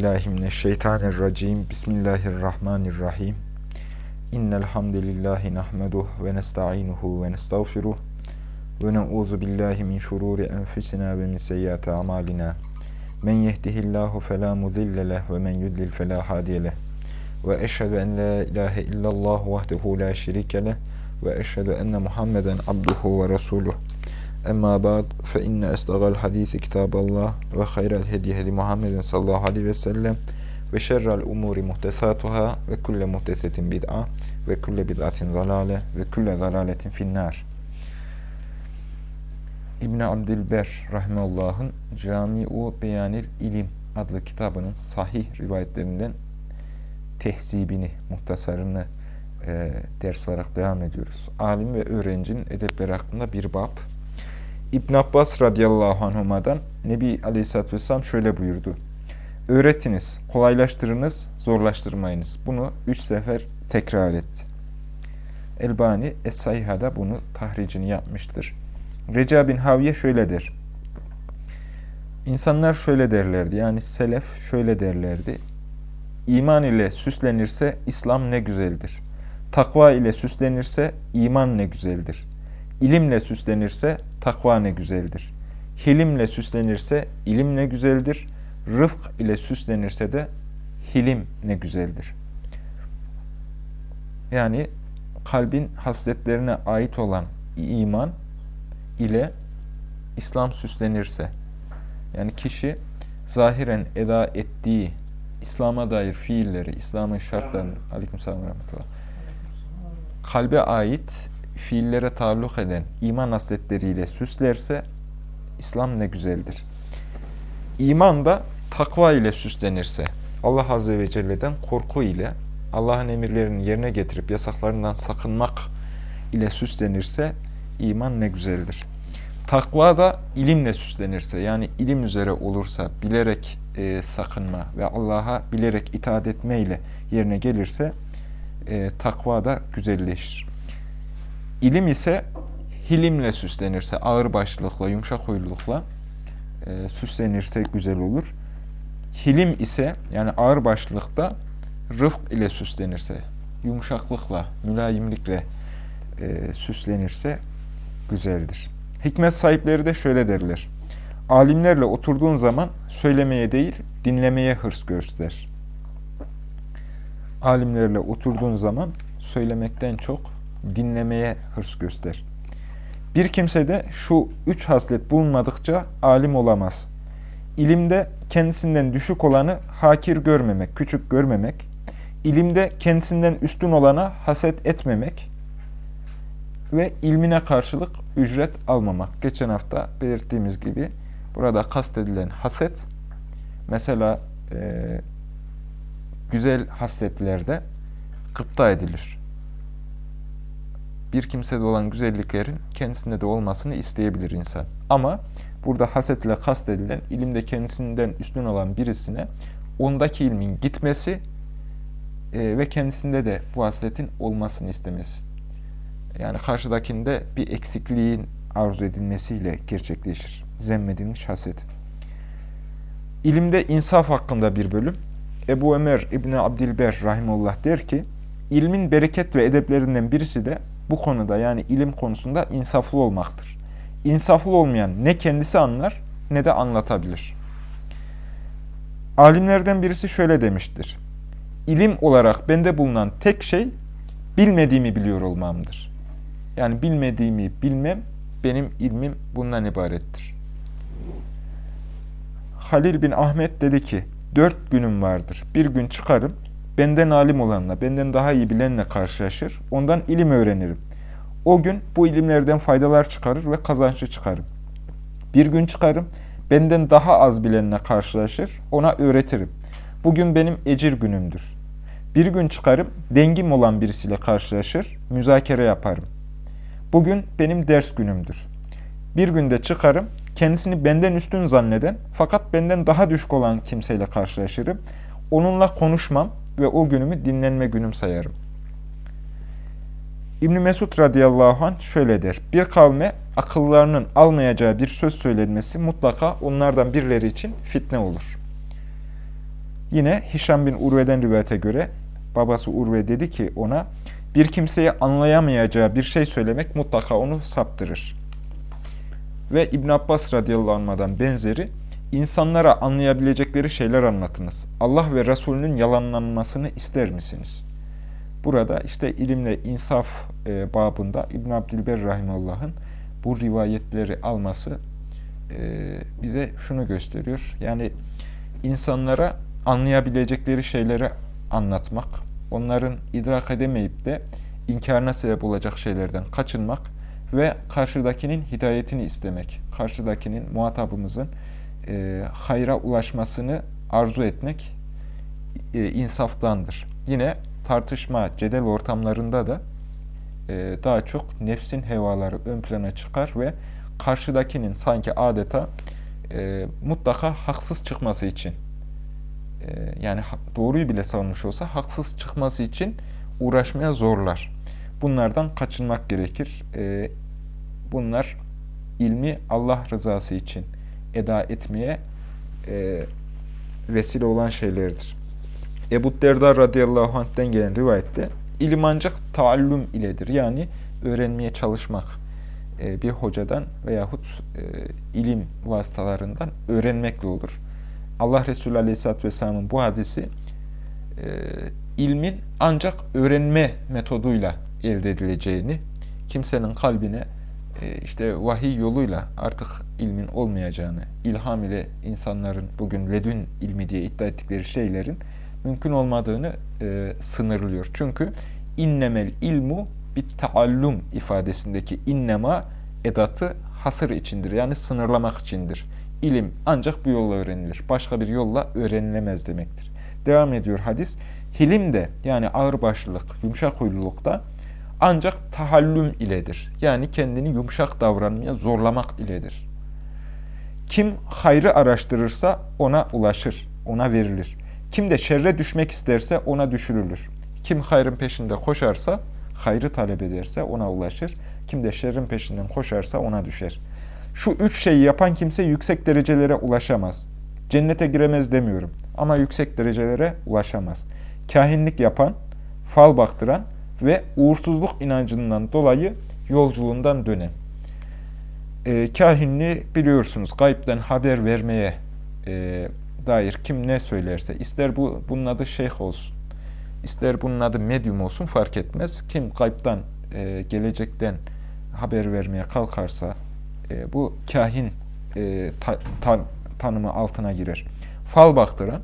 Euzubillahimineşşeytanirracim. Bismillahirrahmanirrahim. İnnel hamdelellahi nahmeduhu ve nestainuhu ve nestağfiruh ve na'uzu billahi min şururi enfusina ve min seyyiati amalina. Men yehdihillahu fela mudille leh ve men yudlil fela hadiye leh. Ve eşhedü en la ilahe illallah vahdehu la şerike leh ve eşhedü enne Muhammeden abduhu ve resuluh. Emma ba'd fe inne estağal hadisi kitaballah ve hayral hedi hedi Muhammeden sallallahu aleyhi ve sellem ve şerrel umuri muhtesatuhâ ve kulle muhtesetin bid'a ve kulle bid'atin zalale ve kulle zalaletin finnâr. İbn-i Abdilber rahimehullah'ın Cami-u Beyanil İlim adlı kitabının sahih rivayetlerinden tehzibini, muhtasarını ders olarak devam ediyoruz. Alim ve öğrencinin edepleri hakkında bir bab. İbn Abbas radıyallahu anhuma'dan Nebi Aleyhisselatü Vesselam şöyle buyurdu. Öğretiniz, kolaylaştırınız, zorlaştırmayınız. Bunu 3 sefer tekrar etti. Elbani Es-Sahiha'da bunu tahricini yapmıştır. Reca bin Haviye şöyle der. İnsanlar şöyle derlerdi, yani selef şöyle derlerdi. İman ile süslenirse İslam ne güzeldir. Takva ile süslenirse iman ne güzeldir. İlimle süslenirse takva ne güzeldir. Hilimle süslenirse ilim ne güzeldir. Rıfk ile süslenirse de hilim ne güzeldir. Yani kalbin hasletlerine ait olan iman ile İslam süslenirse, yani kişi zahiren eda ettiği İslam'a dair fiilleri, İslam'ın şartlarını, aleykümselam ve rahmetullah, kalbe ait fiillere taalluk eden iman hasletleriyle süslerse İslam ne güzeldir. İman da takva ile süslenirse, Allah Azze ve Celle'den korku ile, Allah'ın emirlerini yerine getirip yasaklarından sakınmak ile süslenirse iman ne güzeldir. Takva da ilimle süslenirse, yani ilim üzere olursa, bilerek sakınma ve Allah'a bilerek itaat etme ile yerine gelirse takva da güzelleşir. İlim ise hilimle süslenirse, ağırbaşlılıkla, yumuşak huylulukla süslenirse güzel olur. Hilim ise, yani ağırbaşlılıkta rıfk ile süslenirse, yumuşaklıkla, mülayimlikle süslenirse güzeldir. Hikmet sahipleri de şöyle derler. Alimlerle oturduğun zaman söylemeye değil, dinlemeye hırs göster. Alimlerle oturduğun zaman söylemekten çok dinlemeye hırs göster. Bir kimsede şu 3 haslet bulunmadıkça alim olamaz. İlimde kendisinden düşük olanı hakir görmemek, küçük görmemek. İlimde kendisinden üstün olana haset etmemek. Ve ilmine karşılık ücret almamak. Geçen hafta belirttiğimiz gibi burada kastedilen haset, mesela güzel hasletlerde gıpta edilir. Bir kimsede olan güzelliklerin kendisinde de olmasını isteyebilir insan. Ama burada hasetle kastedilen, ilimde kendisinden üstün olan birisine ondaki ilmin gitmesi ve kendisinde de bu hasletin olmasını istemesi. Yani karşıdakinde bir eksikliğin arzu edilmesiyle gerçekleşir. Zemmedilmiş haset. İlimde insaf hakkında bir bölüm. Ebu Ömer İbni Abdilber rahimullah der ki, ilmin bereket ve edeplerinden birisi de bu konuda, yani ilim konusunda insaflı olmaktır. İnsaflı olmayan ne kendisi anlar ne de anlatabilir. Alimlerden birisi şöyle demiştir. İlim olarak bende bulunan tek şey bilmediğimi biliyor olmamdır. Yani bilmediğimi bilmem, benim ilmim bundan ibarettir. Halil bin Ahmet dedi ki, 4 günüm vardır. Bir gün çıkarım, benden alim olanla, benden daha iyi bilenle karşılaşır, ondan ilim öğrenirim. O gün bu ilimlerden faydalar çıkarır ve kazançlı çıkarım. Bir gün çıkarım, benden daha az bilenle karşılaşır, ona öğretirim. Bugün benim ecir günümdür. Bir gün çıkarım, dengim olan birisiyle karşılaşır, müzakere yaparım. Bugün benim ders günümdür. Bir günde çıkarım, kendisini benden üstün zanneden fakat benden daha düşük olan kimseyle karşılaşırım. Onunla konuşmam ve o günümü dinlenme günüm sayarım. İbn Mesud radıyallahu anh şöyle der. Bir kavme akıllarının almayacağı bir söz söylenmesi mutlaka onlardan birileri için fitne olur. Yine Hişam bin Urve'den rivayete göre babası Urve dedi ki ona, bir kimseye anlayamayacağı bir şey söylemek mutlaka onu saptırır. Ve İbn Abbas radıyallahu anh'dan benzeri, insanlara anlayabilecekleri şeyler anlatınız. Allah ve Resulünün yalanlanmasını ister misiniz? Burada işte ilimle insaf babında İbn Abdilber rahimahullah'ın bu rivayetleri alması bize şunu gösteriyor. Yani insanlara anlayabilecekleri şeyleri anlatmak, onların idrak edemeyip de inkarına sebep olacak şeylerden kaçınmak ve karşıdakinin hidayetini istemek, karşıdakinin, muhatabımızın hayra ulaşmasını arzu etmek insaftandır. Yine tartışma, cedel ortamlarında da daha çok nefsin hevaları ön plana çıkar ve karşıdakinin sanki adeta mutlaka haksız çıkması için, yani doğruyu bile savunmuş olsa haksız çıkması için uğraşmaya zorlar. Bunlardan kaçınmak gerekir. Bunlar ilmi Allah rızası için eda etmeye vesile olan şeylerdir. Ebu Derda radıyallahu anh'ten gelen rivayette ilim ancak taallüm iledir. Yani öğrenmeye çalışmak, bir hocadan veyahut ilim vasıtalarından öğrenmekle olur. Allah Resulü Aleyhisselatü Vesselam'ın bu hadisi ilmin ancak öğrenme metoduyla elde edileceğini, kimsenin kalbine işte vahiy yoluyla artık ilmin olmayacağını, ilham ile insanların bugün ledün ilmi diye iddia ettikleri şeylerin mümkün olmadığını sınırlıyor. Çünkü innemel ilmu bit taallum ifadesindeki innema edatı hasır içindir. Yani sınırlamak içindir. İlim ancak bu yolla öğrenilir. Başka bir yolla öğrenilemez demektir. Devam ediyor hadis. Hilim de yani ağırbaşlılık, yumuşak huyluluk da ancak tahallüm iledir. Yani kendini yumuşak davranmaya zorlamak iledir. Kim hayrı araştırırsa ona ulaşır, ona verilir. Kim de şerre düşmek isterse ona düşürülür. Kim hayrın peşinde koşarsa, hayrı talep ederse ona ulaşır. Kim de şerrin peşinden koşarsa ona düşer. Şu üç şeyi yapan kimse yüksek derecelere ulaşamaz. Cennete giremez demiyorum ama yüksek derecelere ulaşamaz. Kahinlik yapan, fal baktıran ve uğursuzluk inancından dolayı yolculuğundan dönen. Kahinliği biliyorsunuz, gaybden haber vermeye dair kim ne söylerse, ister bunun adı şeyh olsun, ister bunun adı medyum olsun fark etmez. Kim gaybdan, gelecekten haber vermeye kalkarsa bu kahin tanımı altına girer. Fal baktıran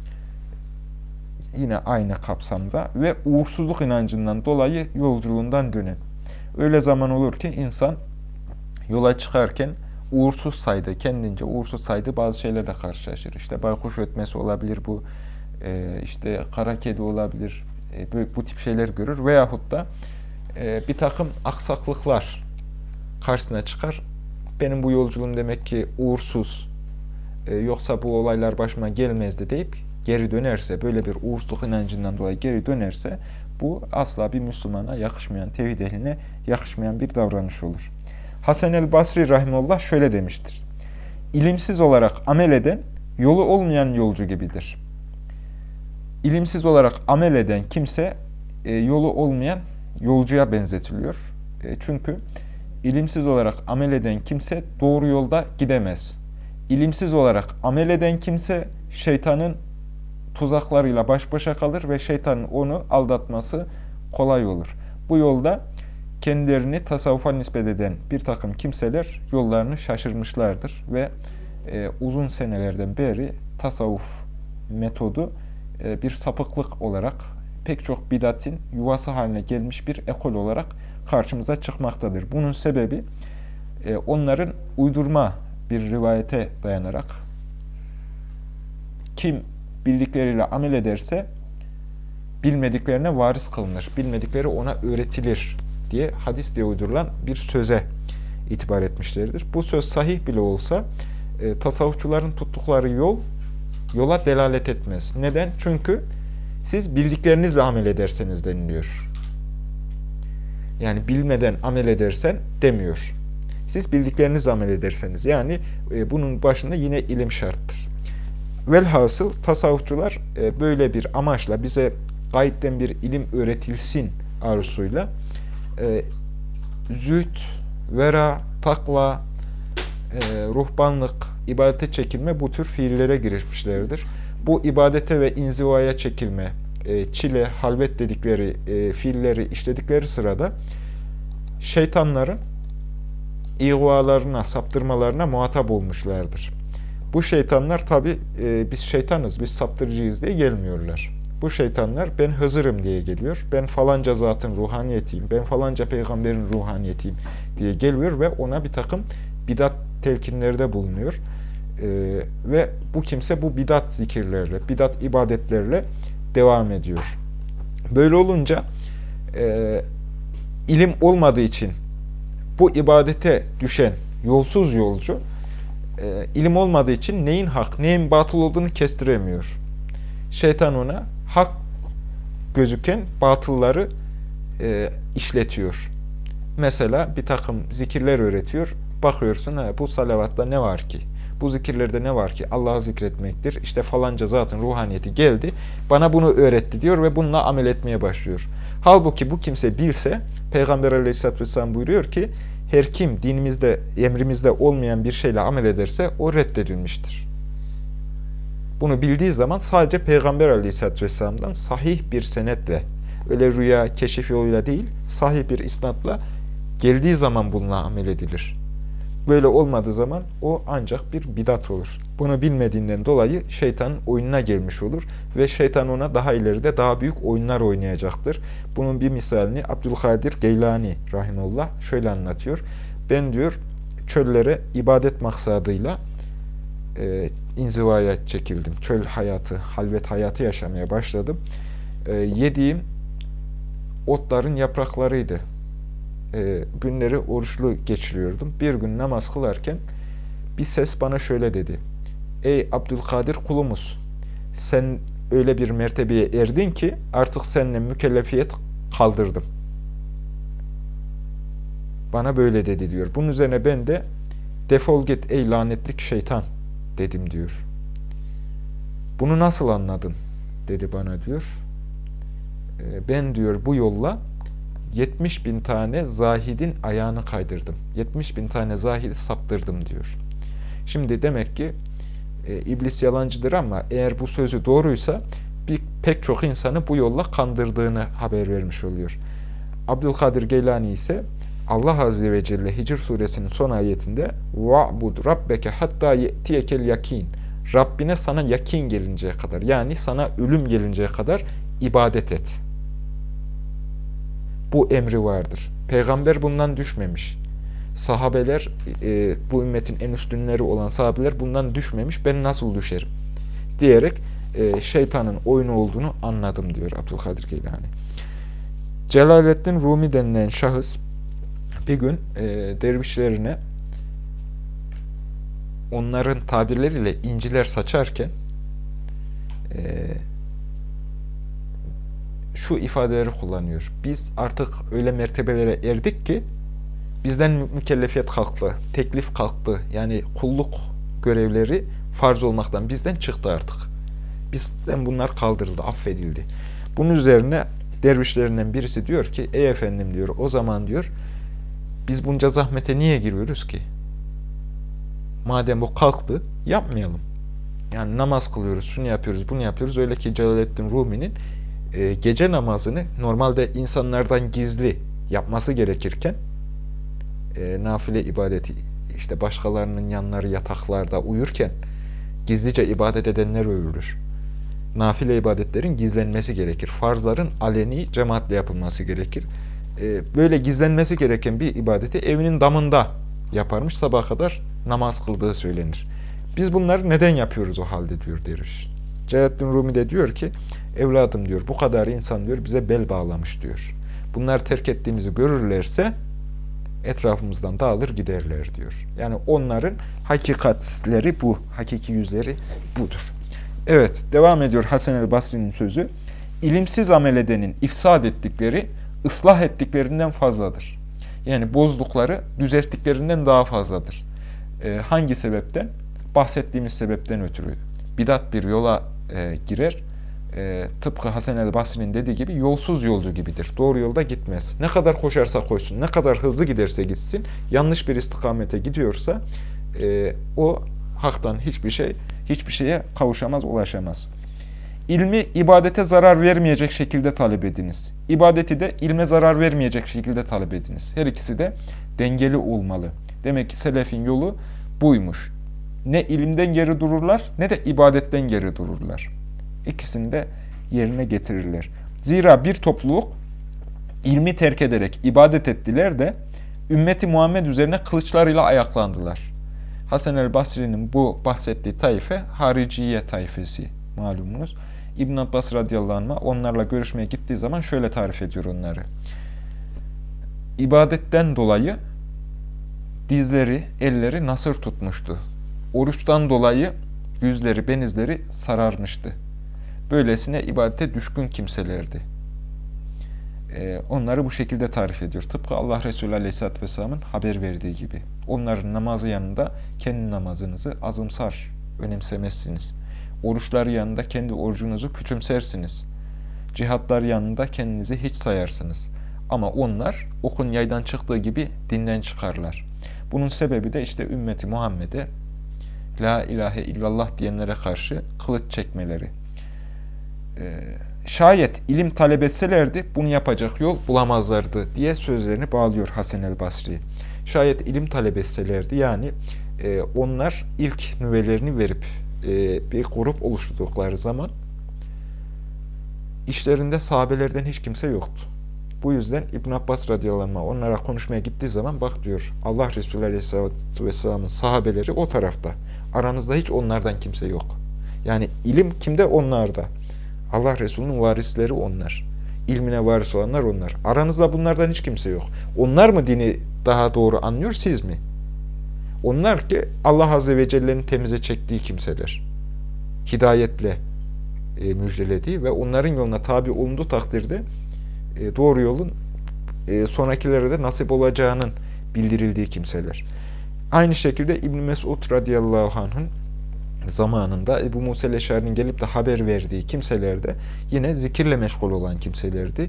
yine aynı kapsamda ve uğursuzluk inancından dolayı yolculuğundan dönen. Öyle zaman olur ki insan yola çıkarken uğursuz saydığı, kendince uğursuz saydığı bazı şeylerle karşılaşır. İşte baykuş ötmesi olabilir bu, işte kara kedi olabilir, bu tip şeyler görür veyahut da bir takım aksaklıklar karşısına çıkar. Benim bu yolculuğum demek ki uğursuz, yoksa bu olaylar başıma gelmezdi deyip geri dönerse, böyle bir uğursuzluk inancından dolayı geri dönerse, bu asla bir Müslümana yakışmayan, tevhid ehline yakışmayan bir davranış olur. Hasan el-Basri rahimullah şöyle demiştir. İlimsiz olarak amel eden, yolu olmayan yolcu gibidir. İlimsiz olarak amel eden kimse, yolu olmayan yolcuya benzetiliyor. Çünkü ilimsiz olarak amel eden kimse doğru yolda gidemez. İlimsiz olarak amel eden kimse şeytanın tuzaklarıyla baş başa kalır ve şeytanın onu aldatması kolay olur. Bu yolda kendilerini tasavvufa nispet eden bir takım kimseler yollarını şaşırmışlardır ve uzun senelerden beri tasavvuf metodu bir sapıklık olarak, pek çok bidatin yuvası haline gelmiş bir ekol olarak karşımıza çıkmaktadır. Bunun sebebi onların uydurma bir rivayete dayanarak kim bildikleriyle amel ederse bilmediklerine varis kılınır, bilmedikleri ona öğretilir diye hadis diye uydurulan bir söze itibar etmişlerdir. Bu söz sahih bile olsa tasavvufçuların tuttukları yola delalet etmez. Neden? Çünkü siz bildiklerinizle amel ederseniz deniliyor. Yani bilmeden amel edersen demiyor. Siz bildiklerinizle amel ederseniz, yani bunun başında yine ilim şarttır. Velhasıl tasavvufçular böyle bir amaçla bize gaybden bir ilim öğretilsin arzusuyla zühd, vera, takva, ruhbanlık, ibadete çekilme bu tür fiillere girişmişlerdir. Bu ibadete ve inzivaya çekilme, çile, halvet dedikleri fiilleri işledikleri sırada şeytanların ihvalarına, saptırmalarına muhatap olmuşlardır. Bu şeytanlar tabi biz şeytanız, biz saptırıcıyız diye gelmiyorlar. Bu şeytanlar ben Hızır'ım diye geliyor. Ben falanca zatın ruhaniyetiyim, ben falanca peygamberin ruhaniyetiyim diye geliyor ve ona bir takım bidat telkinlerde bulunuyor. Ve bu kimse bu bidat zikirlerle, bidat ibadetlerle devam ediyor. Böyle olunca ilim olmadığı için bu ibadete düşen yolsuz yolcu ilim olmadığı için neyin hak, neyin batıl olduğunu kestiremiyor. Şeytan ona hak gözüken batılları işletiyor. Mesela bir takım zikirler öğretiyor. Bakıyorsun bu salavatta ne var ki? Bu zikirlerde ne var ki? Allah'ı zikretmektir. İşte falanca zatın ruhaniyeti geldi. Bana bunu öğretti diyor ve bununla amel etmeye başlıyor. Halbuki bu kimse bilse Peygamber Aleyhisselatü Vesselam buyuruyor ki her kim dinimizde, emrimizde olmayan bir şeyle amel ederse o reddedilmiştir. Bunu bildiği zaman sadece Peygamber Aleyhisselatü Vesselam'dan sahih bir senetle, öyle rüya, keşif yoluyla değil, sahih bir isnatla geldiği zaman bununla amel edilir. Böyle olmadığı zaman o ancak bir bidat olur. Bunu bilmediğinden dolayı şeytanın oyununa gelmiş olur ve şeytan ona daha ileride daha büyük oyunlar oynayacaktır. Bunun bir misalini Abdülkadir Geylani rahimullah şöyle anlatıyor. Ben diyor çöllere ibadet maksadıyla inzivaya çekildim. Çöl hayatı, halvet hayatı yaşamaya başladım. Yediğim otların yapraklarıydı. Günleri oruçlu geçiriyordum. Bir gün namaz kılarken bir ses bana şöyle dedi. Ey Abdülkadir kulumuz, sen öyle bir mertebeye erdin ki artık seninle mükellefiyet kaldırdım. Bana böyle dedi diyor. Bunun üzerine ben de defol git ey lanetlik şeytan dedim diyor. Bunu nasıl anladın dedi bana diyor. Ben diyor bu yolla 70.000 tane zahidin ayağını kaydırdım. 70.000 tane zahidi saptırdım diyor. Şimdi demek ki iblis yalancıdır ama eğer bu sözü doğruysa pek çok insanı bu yolla kandırdığını haber vermiş oluyor. Abdülkadir Geylani ise Allah Azze ve Celle Hicr suresinin son ayetinde وَعْبُدْ رَبَّكَ حَتَّى يَأْتِيَكَ الْيَك۪ينَ Rabbine sana yakin gelinceye kadar yani sana ölüm gelinceye kadar ibadet et. Bu emri vardır. Peygamber bundan düşmemiş. Sahabeler, bu ümmetin en üstünleri olan sahabeler bundan düşmemiş. Ben nasıl düşerim? Diyerek şeytanın oyunu olduğunu anladım diyor Abdülkadir Geylani. Celaleddin Rumi denilen şahıs bir gün dervişlerine onların tabirleriyle inciler saçarken şu ifadeleri kullanıyor. Biz artık öyle mertebelere erdik ki bizden mükellefiyet kalktı, teklif kalktı. Yani kulluk görevleri farz olmaktan bizden çıktı artık. Bizden bunlar kaldırıldı, affedildi. Bunun üzerine dervişlerinden birisi diyor ki, ey efendim diyor, o zaman diyor, biz bunca zahmete niye giriyoruz ki? Madem bu kalktı, yapmayalım. Yani namaz kılıyoruz, şunu yapıyoruz, bunu yapıyoruz. Öyle ki Celaleddin Rumi'nin gece namazını normalde insanlardan gizli yapması gerekirken nafile ibadeti işte başkalarının yanları yataklarda uyurken gizlice ibadet edenler övülür. Nafile ibadetlerin gizlenmesi gerekir. Farzların aleni cemaatle yapılması gerekir. Böyle gizlenmesi gereken bir ibadeti evinin damında yaparmış, sabaha kadar namaz kıldığı söylenir. Biz bunları neden yapıyoruz o halde diyor derviş. Celaleddin Rumi de diyor ki, evladım diyor, bu kadar insan diyor bize bel bağlamış diyor. Bunlar terk ettiğimizi görürlerse etrafımızdan dağılır giderler diyor. Yani onların hakikatleri bu, hakiki yüzleri budur. Evet, devam ediyor Hasan el Basri'nin sözü. İlimsiz amel edenin ifsad ettikleri, ıslah ettiklerinden fazladır. Yani bozdukları, düzelttiklerinden daha fazladır. Hangi sebepten? Bahsettiğimiz sebepten ötürü. bidat bir yola girer. Tıpkı Hasan el-Basri'nin dediği gibi yolsuz yolcu gibidir. Doğru yolda gitmez. Ne kadar koşarsa koşsun, ne kadar hızlı giderse gitsin, yanlış bir istikamete gidiyorsa o haktan hiçbir şeye kavuşamaz, ulaşamaz. İlmi ibadete zarar vermeyecek şekilde talep ediniz. İbadeti de ilme zarar vermeyecek şekilde talep ediniz. Her ikisi de dengeli olmalı. Demek ki selefin yolu buymuş. Ne ilimden geri dururlar ne de ibadetten geri dururlar. İkisini de yerine getirirler. Zira bir topluluk ilmi terk ederek ibadet ettiler de ümmeti Muhammed üzerine kılıçlarıyla ayaklandılar. Hasan el-Basri'nin bu bahsettiği taife Hariciye taifesi malumunuz. İbn Abbas radıyallahu anh onlarla görüşmeye gittiği zaman şöyle tarif ediyor onları. İbadetten dolayı dizleri, elleri nasır tutmuştu. Oruçtan dolayı yüzleri, benizleri sararmıştı. Böylesine ibadete düşkün kimselerdi. Onları bu şekilde tarif ediyor. Tıpkı Allah Resulü Aleyhisselatü Vesselam'ın haber verdiği gibi. Onların namazı yanında kendi namazınızı azımsar, önemsemezsiniz. Oruçlar yanında kendi orucunuzu küçümsersiniz. Cihatlar yanında kendinizi hiç sayarsınız. Ama onlar okun yaydan çıktığı gibi dinden çıkarlar. Bunun sebebi de işte ümmeti Muhammed'e La ilahe illallah diyenlere karşı kılıç çekmeleri. Şayet ilim talep etselerdi bunu yapacak yol bulamazlardı diye sözlerini bağlıyor Hasan el-Basri. Şayet ilim talep etselerdi yani onlar ilk nüvelerini verip bir grup oluşturdukları zaman işlerinde sahabelerden hiç kimse yoktu. Bu yüzden İbn Abbas radıyallahu anh onlara konuşmaya gittiği zaman bak diyor Allah Resulü aleyhisselatü vesselamın sahabeleri o tarafta. Aranızda hiç onlardan kimse yok. Yani ilim kimde? Onlarda. Allah Resulü'nün varisleri onlar. İlmine varis olanlar onlar. Aranızda bunlardan hiç kimse yok. Onlar mı dini daha doğru anlıyor, siz mi? Onlar ki Allah Azze ve Celle'nin temize çektiği kimseler. Hidayetle müjdelediği ve onların yoluna tabi olunduğu takdirde doğru yolun sonrakilere de nasip olacağının bildirildiği kimseler. Aynı şekilde İbn Mesud radıyallahu anh'ın zamanında Ebu Musa el-Eşari'nin gelip de haber verdiği kimseler de yine zikirle meşgul olan kimselerdi.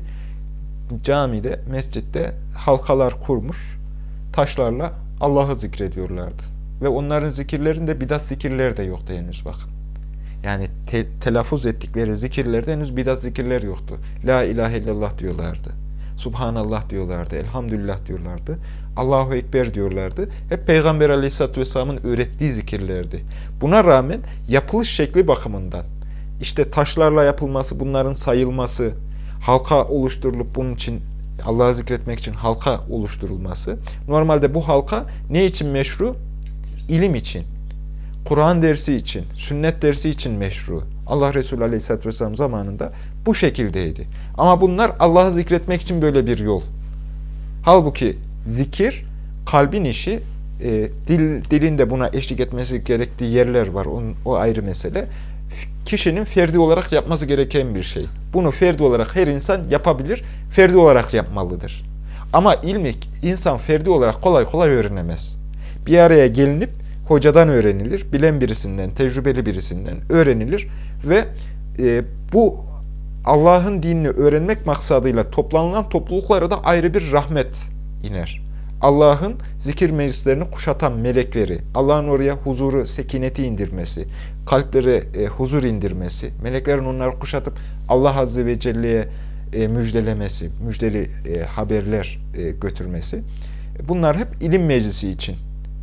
Camide, mescitte halkalar kurmuş, taşlarla Allah'ı zikrediyorlardı. Ve onların zikirlerinde bidat zikirler de yoktu henüz bakın. Yani telaffuz ettikleri zikirlerde henüz bidat zikirler yoktu. La ilahe illallah diyorlardı. Subhanallah diyorlardı. Elhamdülillah diyorlardı. Allahu Ekber diyorlardı. Hep Peygamber Aleyhisselatü Vesselam'ın öğrettiği zikirlerdi. Buna rağmen yapılış şekli bakımından işte taşlarla yapılması, bunların sayılması, halka oluşturulup bunun için Allah'ı zikretmek için halka oluşturulması. Normalde bu halka ne için meşru? İlim için. Kur'an dersi için, sünnet dersi için meşru. Allah Resulü Aleyhisselatü Vesselam zamanında bu şekildeydi. Ama bunlar Allah'ı zikretmek için böyle bir yol. Halbuki zikir, kalbin işi, dilin de buna eşlik etmesi gerektiği yerler var. O ayrı mesele. Kişinin ferdi olarak yapması gereken bir şey. Bunu ferdi olarak her insan yapabilir, ferdi olarak yapmalıdır. Ama ilmi insan ferdi olarak kolay kolay öğrenemez. Bir araya gelinip hocadan öğrenilir, bilen birisinden, tecrübeli birisinden öğrenilir ve bu Allah'ın dinini öğrenmek maksadıyla toplanılan topluluklara da ayrı bir rahmet iner. Allah'ın zikir meclislerini kuşatan melekleri, Allah'ın oraya huzuru, sekineti indirmesi, kalplere huzur indirmesi, meleklerin onları kuşatıp Allah Azze ve Celle'ye müjdelemesi, müjdeli haberler götürmesi. Bunlar hep ilim meclisi için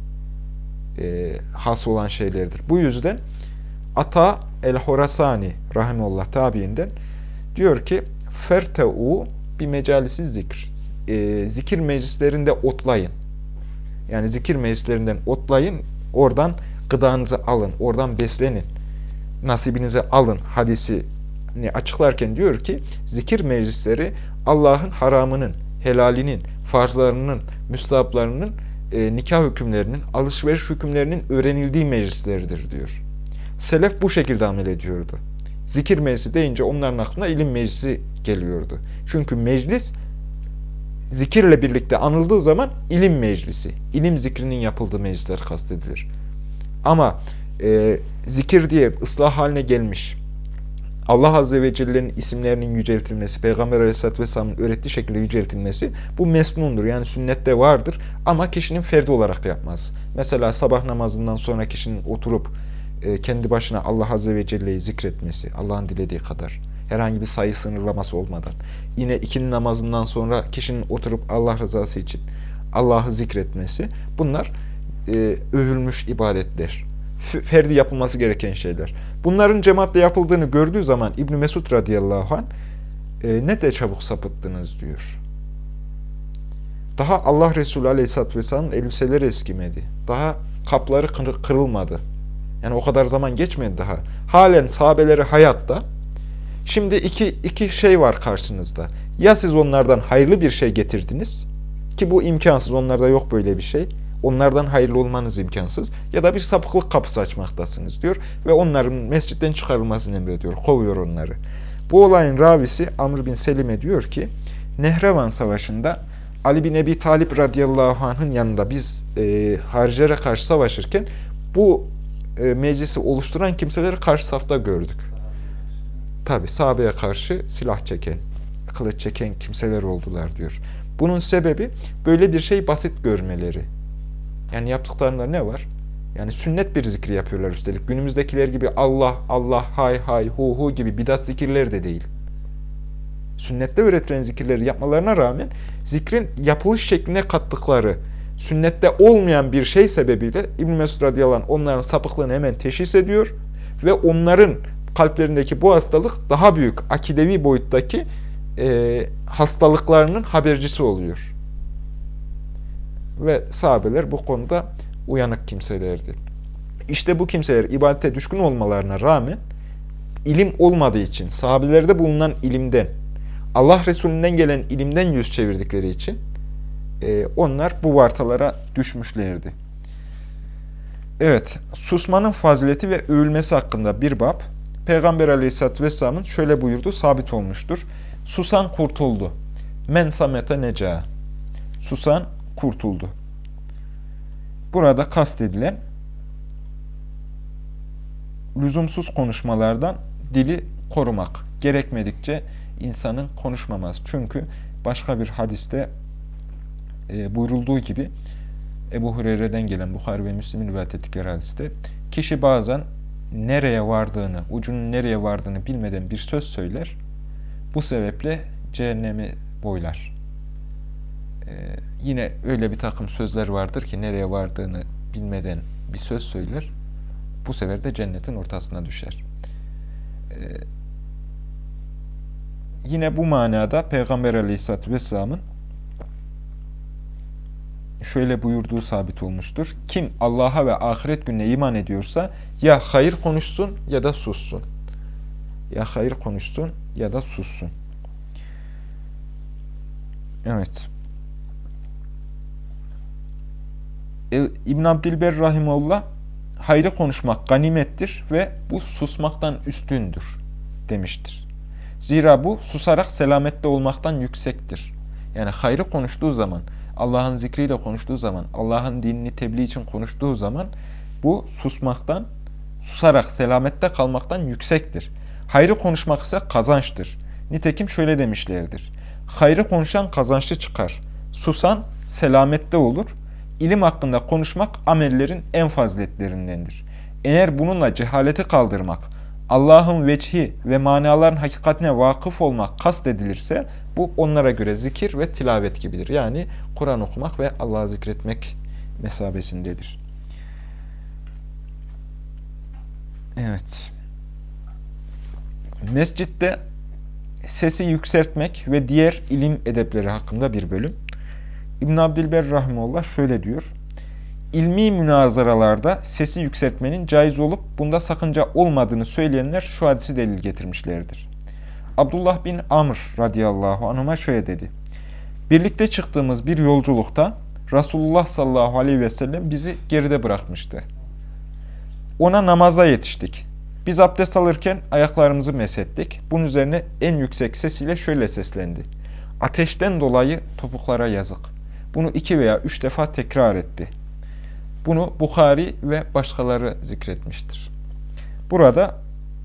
has olan şeylerdir. Bu yüzden Ata el-Horasani rahimullah tabiinden diyor ki ferteu bir mecalisi zikr. Zikir meclislerinde otlayın. Yani zikir meclislerinden otlayın, oradan gıdanızı alın, oradan beslenin. Nasibinizi alın hadisini açıklarken diyor ki zikir meclisleri Allah'ın haramının, helalinin, farzlarının, müstahaplarının, nikah hükümlerinin, alışveriş hükümlerinin öğrenildiği meclisleridir diyor. Selef bu şekilde amel ediyordu. Zikir meclisi deyince onların aklına ilim meclisi geliyordu. Çünkü meclis zikirle birlikte anıldığı zaman ilim meclisi, ilim zikrinin yapıldığı meclisler kastedilir. Ama zikir diye ıslah haline gelmiş Allah Azze ve Celle'nin isimlerinin yüceltilmesi, Peygamber Aleyhisselatü Vesselam'ın öğrettiği şekilde yüceltilmesi bu mesnundur. Yani sünnette vardır ama kişinin ferdi olarak yapmaz. Mesela sabah namazından sonra kişinin oturup kendi başına Allah Azze ve Celle'yi zikretmesi, Allah'ın dilediği kadar, herhangi bir sayı sınırlaması olmadan. Yine ikindi namazından sonra kişinin oturup Allah rızası için Allah'ı zikretmesi, bunlar övülmüş ibadetler. Ferdi yapılması gereken şeyler. Bunların cemaatle yapıldığını gördüğü zaman İbn Mesud radıyallahu anh ne de çabuk sapıttınız diyor. Daha Allah Resulü aleyhisselatü vesselam'ın elbiseleri eskimedi. Daha kapları kırılmadı. Yani o kadar zaman geçmedi daha. Halen sahabeleri hayatta. Şimdi iki şey var karşınızda. Ya siz onlardan hayırlı bir şey getirdiniz ki bu imkansız, onlarda yok böyle bir şey. Onlardan hayırlı olmanız imkansız. Ya da bir sapıklık kapısı açmaktasınız diyor. Ve onların mescitten çıkarılmasını emrediyor. Kovuyor onları. Bu olayın ravisi Amr bin Selime diyor ki, Nehrevan Savaşı'nda Ali bin Ebi Talib radıyallahu anh'ın yanında biz haricilere karşı savaşırken bu meclisi oluşturan kimseleri karşı safta gördük. Tabi sahabeye karşı silah çeken, kılıç çeken kimseler oldular diyor. Bunun sebebi böyle bir şey basit görmeleri. Yani yaptıklarında ne var? Yani sünnet bir zikri yapıyorlar üstelik. Günümüzdekiler gibi Allah, Allah, hay hay, hu hu gibi bidat zikirler de değil. Sünnette öğretilen zikirleri yapmalarına rağmen zikrin yapılış şekline kattıkları sünnette olmayan bir şey sebebiyle İbn Mesud radıyallahu anh onların sapıklığını hemen teşhis ediyor ve onların kalplerindeki bu hastalık daha büyük akidevi boyuttaki hastalıklarının habercisi oluyor. Ve sahabeler bu konuda uyanık kimselerdi. İşte bu kimseler ibadete düşkün olmalarına rağmen ilim olmadığı için, sahabelerde bulunan ilimden, Allah Resulü'nden gelen ilimden yüz çevirdikleri için onlar bu vartalara düşmüşlerdi. Evet, susmanın fazileti ve övülmesi hakkında bir bab, Peygamber Aleyhisselatü Vesselam'ın şöyle buyurduğu sabit olmuştur. Susan kurtuldu. Men samete neca. Susan kurtuldu. Burada kastedilen lüzumsuz konuşmalardan dili korumak. Gerekmedikçe insanın konuşmaması. Çünkü başka bir hadiste buyurulduğu gibi Ebu Hureyre'den gelen Bukhari ve Müslim'in rivayet ettikleri hadiste kişi bazen nereye vardığını, ucunun nereye vardığını bilmeden bir söz söyler. Bu sebeple cehennemi boylar. Yine öyle bir takım sözler vardır ki nereye vardığını bilmeden bir söz söyler. Bu sefer de cennetin ortasına düşer. Yine bu manada Peygamber Aleyhisselatü Vesselam'ın şöyle buyurduğu sabit olmuştur. Kim Allah'a ve ahiret gününe iman ediyorsa ya hayır konuşsun ya da sussun. Ya hayır konuşsun ya da sussun. Evet. İbn Abdilber rahimehullah hayrı konuşmak ganimettir ve bu susmaktan üstündür demiştir. Zira bu susarak selamette olmaktan yüksektir. Yani hayrı konuştuğu zaman, Allah'ın zikriyle konuştuğu zaman, Allah'ın dinini tebliğ için konuştuğu zaman bu susmaktan, susarak selamette kalmaktan yüksektir. Hayrı konuşmak ise kazançtır. Nitekim şöyle demişlerdir. Hayrı konuşan kazançlı çıkar. Susan selamette olur. İlim hakkında konuşmak amellerin en faziletlerindendir. Eğer bununla cehaleti kaldırmak, Allah'ın vecihi ve manaların hakikatine vakıf olmak kastedilirse bu onlara göre zikir ve tilavet gibidir. Yani Kur'an okumak ve Allah'ı zikretmek mesabesindedir. Evet. Mescitte sesi yükseltmek ve diğer ilim edepleri hakkında bir bölüm. İbn Abdilber rahimehullah şöyle diyor. İlmi münazaralarda sesi yükseltmenin caiz olup bunda sakınca olmadığını söyleyenler şu hadisi delil getirmişlerdir. Abdullah bin Amr radıyallahu anhuma şöyle dedi. Birlikte çıktığımız bir yolculukta Resulullah sallallahu aleyhi ve sellem bizi geride bırakmıştı. Ona namazda yetiştik. Biz abdest alırken ayaklarımızı meshettik. Bunun üzerine en yüksek sesiyle şöyle seslendi. Ateşten dolayı topuklara yazık. Bunu 2 veya 3 defa tekrar etti. Bunu Bukhari ve başkaları zikretmiştir. Burada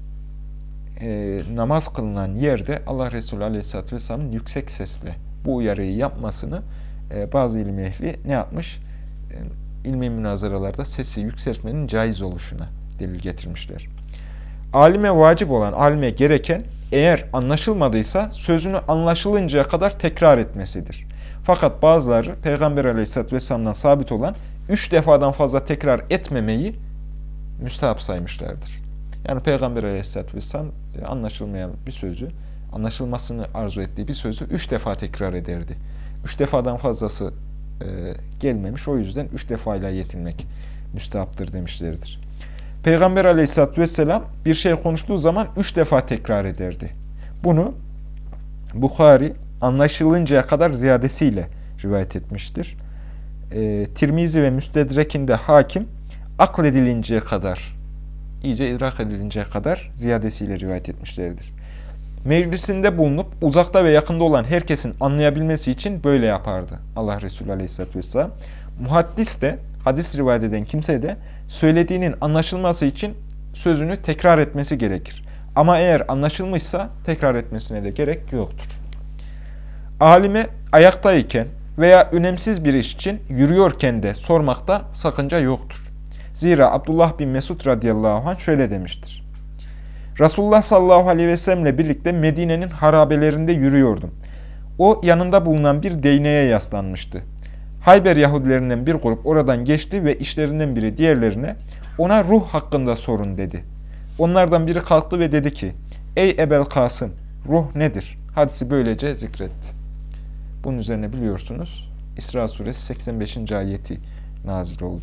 namaz kılınan yerde Allah Resulü Aleyhisselatü Vesselam'ın yüksek sesle bu uyarıyı yapmasını bazı ilim ehli ne yapmış? İlmi münazaralarda sesi yükseltmenin caiz oluşuna delil getirmişler. Alime vacip olan, alime gereken eğer anlaşılmadıysa sözünü anlaşılıncaya kadar tekrar etmesidir. Fakat bazıları Peygamber Aleyhisselatü Vesselam'dan sabit olan 3 defadan fazla tekrar etmemeyi müstehap saymışlardır. Yani Peygamber Aleyhisselatü Vesselam anlaşılmayan bir sözü, anlaşılmasını arzu ettiği bir sözü 3 defa tekrar ederdi. 3 defadan fazlası gelmemiş. O yüzden 3 defayla yetinmek müstehaptır demişlerdir. Peygamber Aleyhisselatü Vesselam bir şey konuştuğu zaman 3 defa tekrar ederdi. Bunu Bukhari anlaşılıncaya kadar ziyadesiyle rivayet etmiştir. Tirmizi ve Müstedrek'inde Hakim akledilinceye kadar, iyice idrak edilinceye kadar ziyadesiyle rivayet etmişlerdir. Meclisinde bulunup uzakta ve yakında olan herkesin anlayabilmesi için böyle yapardı Allah Resulü Aleyhisselatü Vesselam. Muhaddis de, hadis rivayet eden kimse de söylediğinin anlaşılması için sözünü tekrar etmesi gerekir. Ama eğer anlaşılmışsa tekrar etmesine de gerek yoktur. Alime ayaktayken veya önemsiz bir iş için yürüyorken de sormakta sakınca yoktur. Zira Abdullah bin Mesud radıyallahu anh şöyle demiştir. Resulullah sallallahu aleyhi ve sellemle birlikte Medine'nin harabelerinde yürüyordum. O yanında bulunan bir değneğe yaslanmıştı. Hayber Yahudilerinden bir grup oradan geçti ve işlerinden biri diğerlerine ona ruh hakkında sorun dedi. Onlardan biri kalktı ve dedi ki, ey Ebel Kasım, ruh nedir? Hadisi böylece zikretti. Bunun üzerine biliyorsunuz İsra suresi 85. ayeti nazil oldu.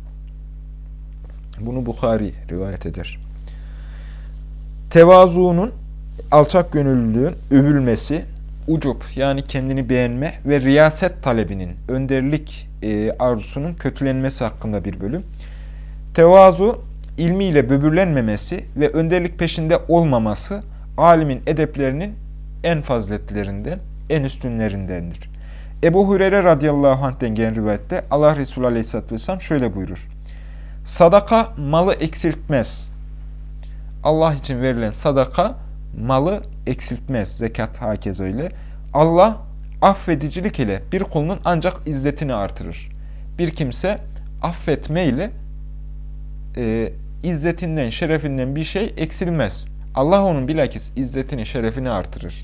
Bunu Bukhari rivayet eder. Tevazuunun, alçak gönüllülüğün övülmesi, ucub yani kendini beğenme ve riyaset talebinin, önderlik arzusunun kötülenmesi hakkında bir bölüm. Tevazu, ilmiyle böbürlenmemesi ve önderlik peşinde olmaması, alimin edeplerinin en faziletlerinden, en üstünlerindendir. Ebu Hureyre radıyallahu anh'ten gelen rivayette Allah Resulü aleyhisselatü vesselam şöyle buyurur. Sadaka malı eksiltmez. Allah için verilen sadaka malı eksiltmez. Zekat hakez öyle. Allah affedicilik ile bir kulunun ancak izzetini artırır. Bir kimse affetme ile izzetinden, şerefinden bir şey eksilmez. Allah onun bilakis izzetini, şerefini artırır.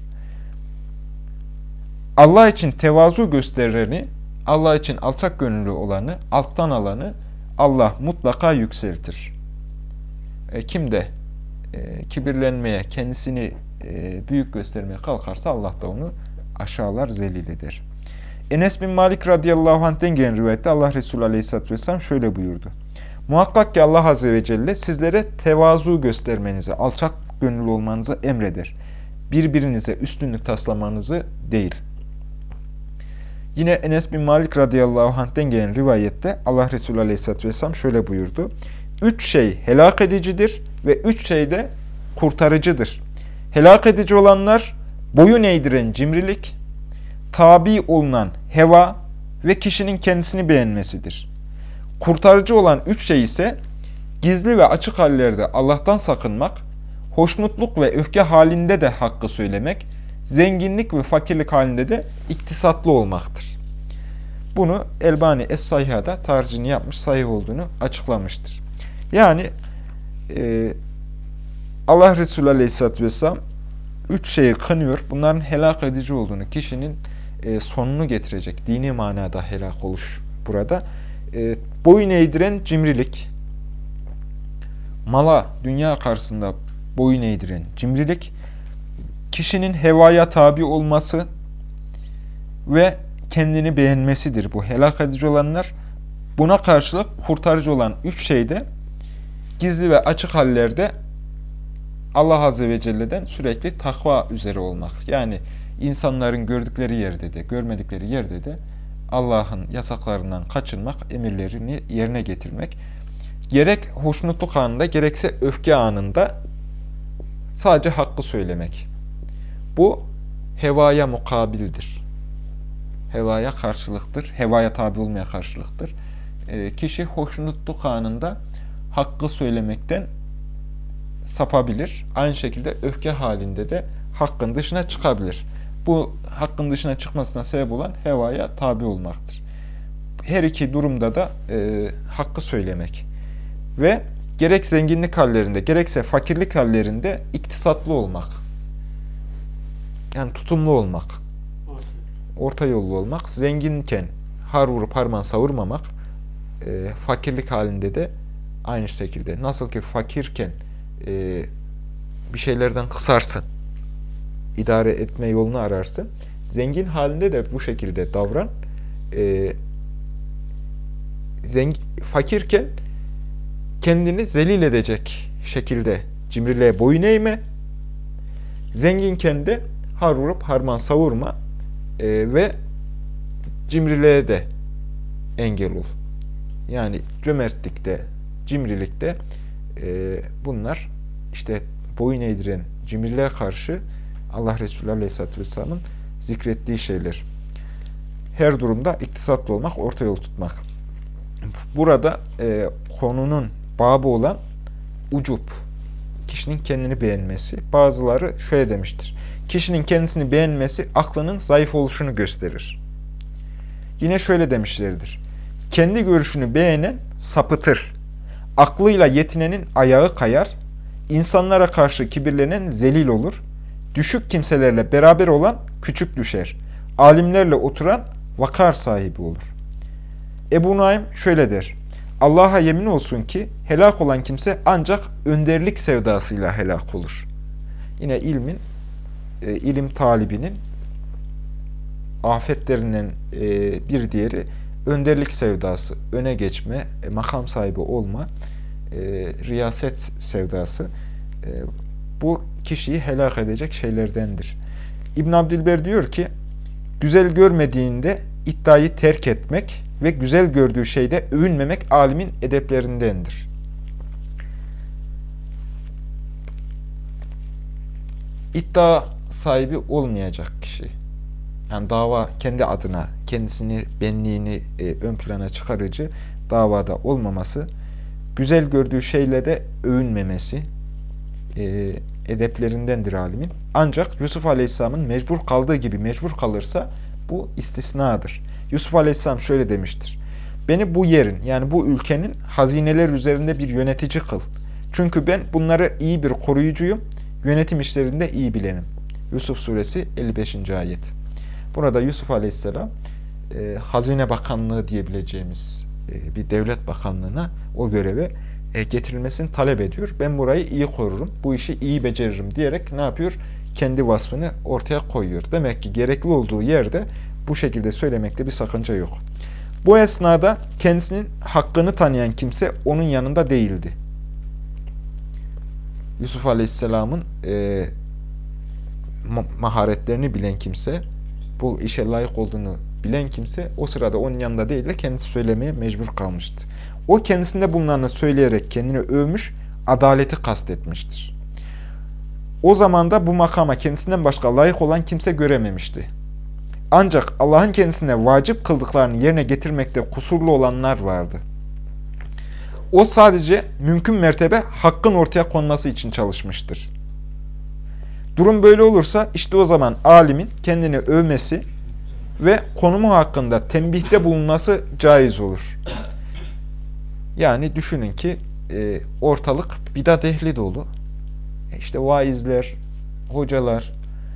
Allah için tevazu göstereni, Allah için alçak gönüllü olanı, alttan alanı Allah mutlaka yükseltir. Kim de kibirlenmeye, kendisini büyük göstermeye kalkarsa Allah da onu aşağılar, zelil eder. Enes bin Malik radıyallahu anh'ten gelen rivayette Allah Resulü aleyhisselatü vesselam şöyle buyurdu. Muhakkak ki Allah azze ve celle sizlere tevazu göstermenizi, alçak gönüllü olmanızı emreder. Birbirinize üstünlük taslamanızı değil. Yine Enes bin Malik radıyallahu anh'ten gelen rivayette Allah Resulü aleyhisselatü vesselam şöyle buyurdu. 3 şey helak edicidir ve 3 şey de kurtarıcıdır. Helak edici olanlar boyun eğdiren cimrilik, tabi olunan heva ve kişinin kendisini beğenmesidir. Kurtarıcı olan 3 şey ise gizli ve açık hallerde Allah'tan sakınmak, hoşnutluk ve öfke halinde de hakkı söylemek, zenginlik ve fakirlik halinde de iktisatlı olmaktır. Bunu Elbani Es-Sahiha'da taricini yapmış, sahih olduğunu açıklamıştır. Yani Allah Resulü Aleyhisselatü Vesselam 3 şeyi kınıyor. Bunların helak edici olduğunu, kişinin sonunu getirecek, dini manada helak oluş burada. Boyun eğdiren cimrilik, mala, dünya karşısında boyun eğdiren cimrilik, kişinin hevaya tabi olması ve kendini beğenmesidir bu helak edici olanlar. Buna karşılık kurtarıcı olan 3 şey de gizli ve açık hallerde Allah Azze ve Celle'den sürekli takva üzere olmak. Yani insanların gördükleri yerde de, görmedikleri yerde de Allah'ın yasaklarından kaçınmak, emirlerini yerine getirmek. Gerek hoşnutluk anında, gerekse öfke anında sadece hakkı söylemek. Bu hevaya mukabildir. Hevaya karşılıktır. Hevaya tabi olmaya karşılıktır. kişi hoşnutluk anında hakkı söylemekten sapabilir. Aynı şekilde öfke halinde de hakkın dışına çıkabilir. Bu hakkın dışına çıkmasına sebep olan hevaya tabi olmaktır. Her iki durumda da hakkı söylemek ve gerek zenginlik hallerinde gerekse fakirlik hallerinde iktisatlı olmak. Yani tutumlu olmak. Orta yollu olmak. Zenginken har vurup harman savurmamak. Fakirlik halinde de aynı şekilde. Nasıl ki fakirken bir şeylerden kısarsın, idare etme yolunu ararsın. Zengin halinde de bu şekilde davran. Fakirken kendini zelil edecek şekilde cimriliğe boyun eğme. Zenginken de har vurup harman savurma ve cimriliğe de engel ol. Yani cömertlikte, cimrilikte bunlar işte boyun eğdiren cimriliğe karşı Allah Resulü Aleyhisselatü Vesselam'ın zikrettiği şeyler. Her durumda iktisatlı olmak, orta yol tutmak. Burada konunun babı olan ucup, kişinin kendini beğenmesi. Bazıları şöyle demiştir. Kişinin kendisini beğenmesi aklının zayıf oluşunu gösterir. Yine şöyle demişlerdir. Kendi görüşünü beğenen sapıtır. Aklıyla yetinenin ayağı kayar. İnsanlara karşı kibirlenen zelil olur. Düşük kimselerle beraber olan küçük düşer. Alimlerle oturan vakar sahibi olur. Ebu Naim şöyle der. Allah'a yemin olsun ki helak olan kimse ancak önderlik sevdasıyla helak olur. Yine ilim talibinin afetlerinden bir diğeri önderlik sevdası, öne geçme, makam sahibi olma, riyaset sevdası. Bu kişiyi helak edecek şeylerdendir. İbn Abdilber diyor ki, güzel görmediğinde iddiayı terk etmek ve güzel gördüğü şeyde övünmemek alimin edeplerindendir. İddia sahibi olmayacak kişi, yani dava kendi adına, kendisini, benliğini ön plana çıkarıcı davada olmaması, güzel gördüğü şeyle de övünmemesi edeplerindendir alimin. Ancak Yusuf Aleyhisselam'ın mecbur kaldığı gibi mecbur kalırsa bu istisnadır. Yusuf Aleyhisselam şöyle demiştir. Beni bu yerin, yani bu ülkenin hazineler üzerinde bir yönetici kıl. Çünkü ben bunları iyi bir koruyucuyum, yönetim işlerinde iyi bilenim. Yusuf Suresi 55. ayet. Burada Yusuf Aleyhisselam Hazine Bakanlığı diyebileceğimiz bir devlet bakanlığına, o göreve getirilmesini talep ediyor. Ben burayı iyi korurum, bu işi iyi beceririm diyerek ne yapıyor? Kendi vasfını ortaya koyuyor. Demek ki gerekli olduğu yerde bu şekilde söylemekte bir sakınca yok. Bu esnada kendisinin hakkını tanıyan kimse onun yanında değildi. Yusuf Aleyhisselam'ın maharetlerini bilen kimse, bu işe layık olduğunu bilen kimse o sırada onun yanında değil de kendisi söylemeye mecbur kalmıştı. O kendisinde bulunanı söyleyerek kendini övmüş, adaleti kastetmiştir. O zaman da bu makama kendisinden başka layık olan kimse görememişti. Ancak Allah'ın kendisine vacip kıldıklarını yerine getirmekte kusurlu olanlar vardı. O sadece mümkün mertebe hakkın ortaya konması için çalışmıştır. Durum böyle olursa işte o zaman alimin kendini övmesi ve konumu hakkında tembihte bulunması caiz olur. Yani düşünün ki ortalık bidat ehli dolu. İşte vaizler, hocalar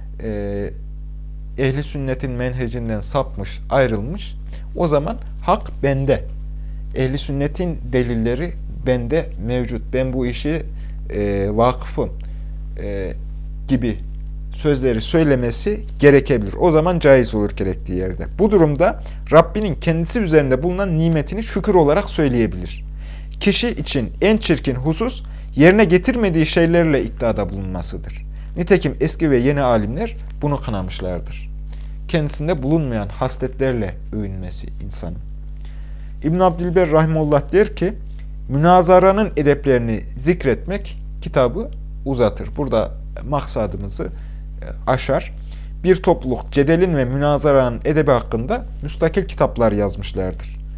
ehli sünnetin menhecinden sapmış, ayrılmış. O zaman hak bende. Ehli sünnetin delilleri bende mevcut. Ben bu işi vakıfım gibi sözleri söylemesi gerekebilir. O zaman caiz olur gerektiği yerde. Bu durumda Rabbinin kendisi üzerinde bulunan nimetini şükür olarak söyleyebilir. Kişi için en çirkin husus yerine getirmediği şeylerle iddiada bulunmasıdır. Nitekim eski ve yeni alimler bunu kınamışlardır. Kendisinde bulunmayan hasletlerle övünmesi insanın. İbn Abdilber rahimullah der ki, münazaranın edeplerini zikretmek kitabı uzatır. Burada maksadımızı aşar. Bir topluluk cedelin ve münazaranın edebi hakkında müstakil kitaplar yazmışlardır.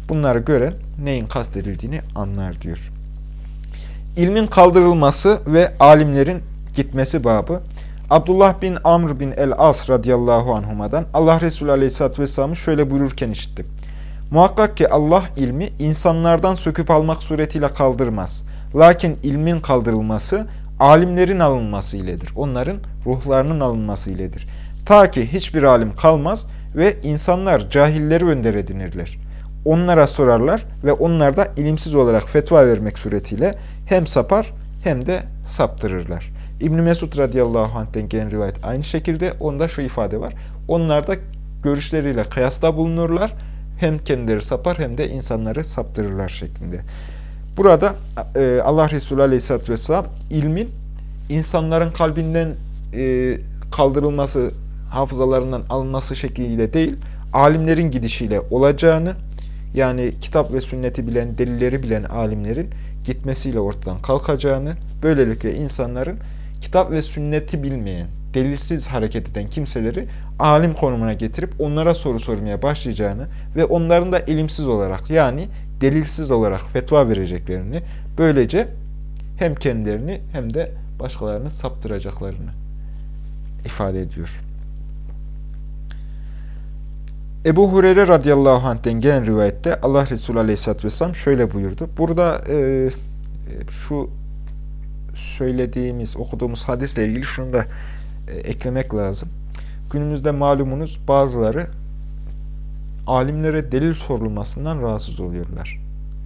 Bunları gören neyin kastedildiğini anlar diyor. İlmin kaldırılması ve alimlerin gitmesi babı. Abdullah bin Amr bin el-As radıyallahu anhuma'dan Allah Resulü aleyhisselatü vesselam'ı şöyle buyururken işittim. Muhakkak ki Allah ilmi insanlardan söküp almak suretiyle kaldırmaz. Lakin ilmin kaldırılması alimlerin alınması iledir. Onların ruhlarının alınması iledir. Ta ki hiçbir alim kalmaz ve insanlar cahilleri önder edinirler. Onlara sorarlar ve onlar da ilimsiz olarak fetva vermek suretiyle hem sapar hem de saptırırlar. İbn-i Mesud radıyallahu anh'ten gelen rivayet aynı şekilde. Onda şu ifade var. Onlar da görüşleriyle kıyasda bulunurlar. Hem kendileri sapar hem de insanları saptırırlar şeklinde. Burada Allah Resulü aleyhisselatü vesselam ilmin insanların kalbinden kaldırılması, hafızalarından alınması şekliyle değil, alimlerin gidişiyle olacağını, yani kitap ve sünneti bilen, delilleri bilen alimlerin gitmesiyle ortadan kalkacağını, böylelikle insanların kitap ve sünneti bilmeyen, delilsiz hareket eden kimseleri alim konumuna getirip onlara soru sormaya başlayacağını ve onların da ilimsiz olarak, yani delilsiz olarak fetva vereceklerini, böylece hem kendilerini hem de başkalarını saptıracaklarını ifade ediyor. Ebu Hureyre radıyallahu anh'ten gelen rivayette Allah Resulü aleyhisselatü vesselam şöyle buyurdu. Burada şu söylediğimiz, okuduğumuz hadisle ilgili şunu da eklemek lazım. Günümüzde malumunuz bazıları alimlere delil sorulmasından rahatsız oluyorlar.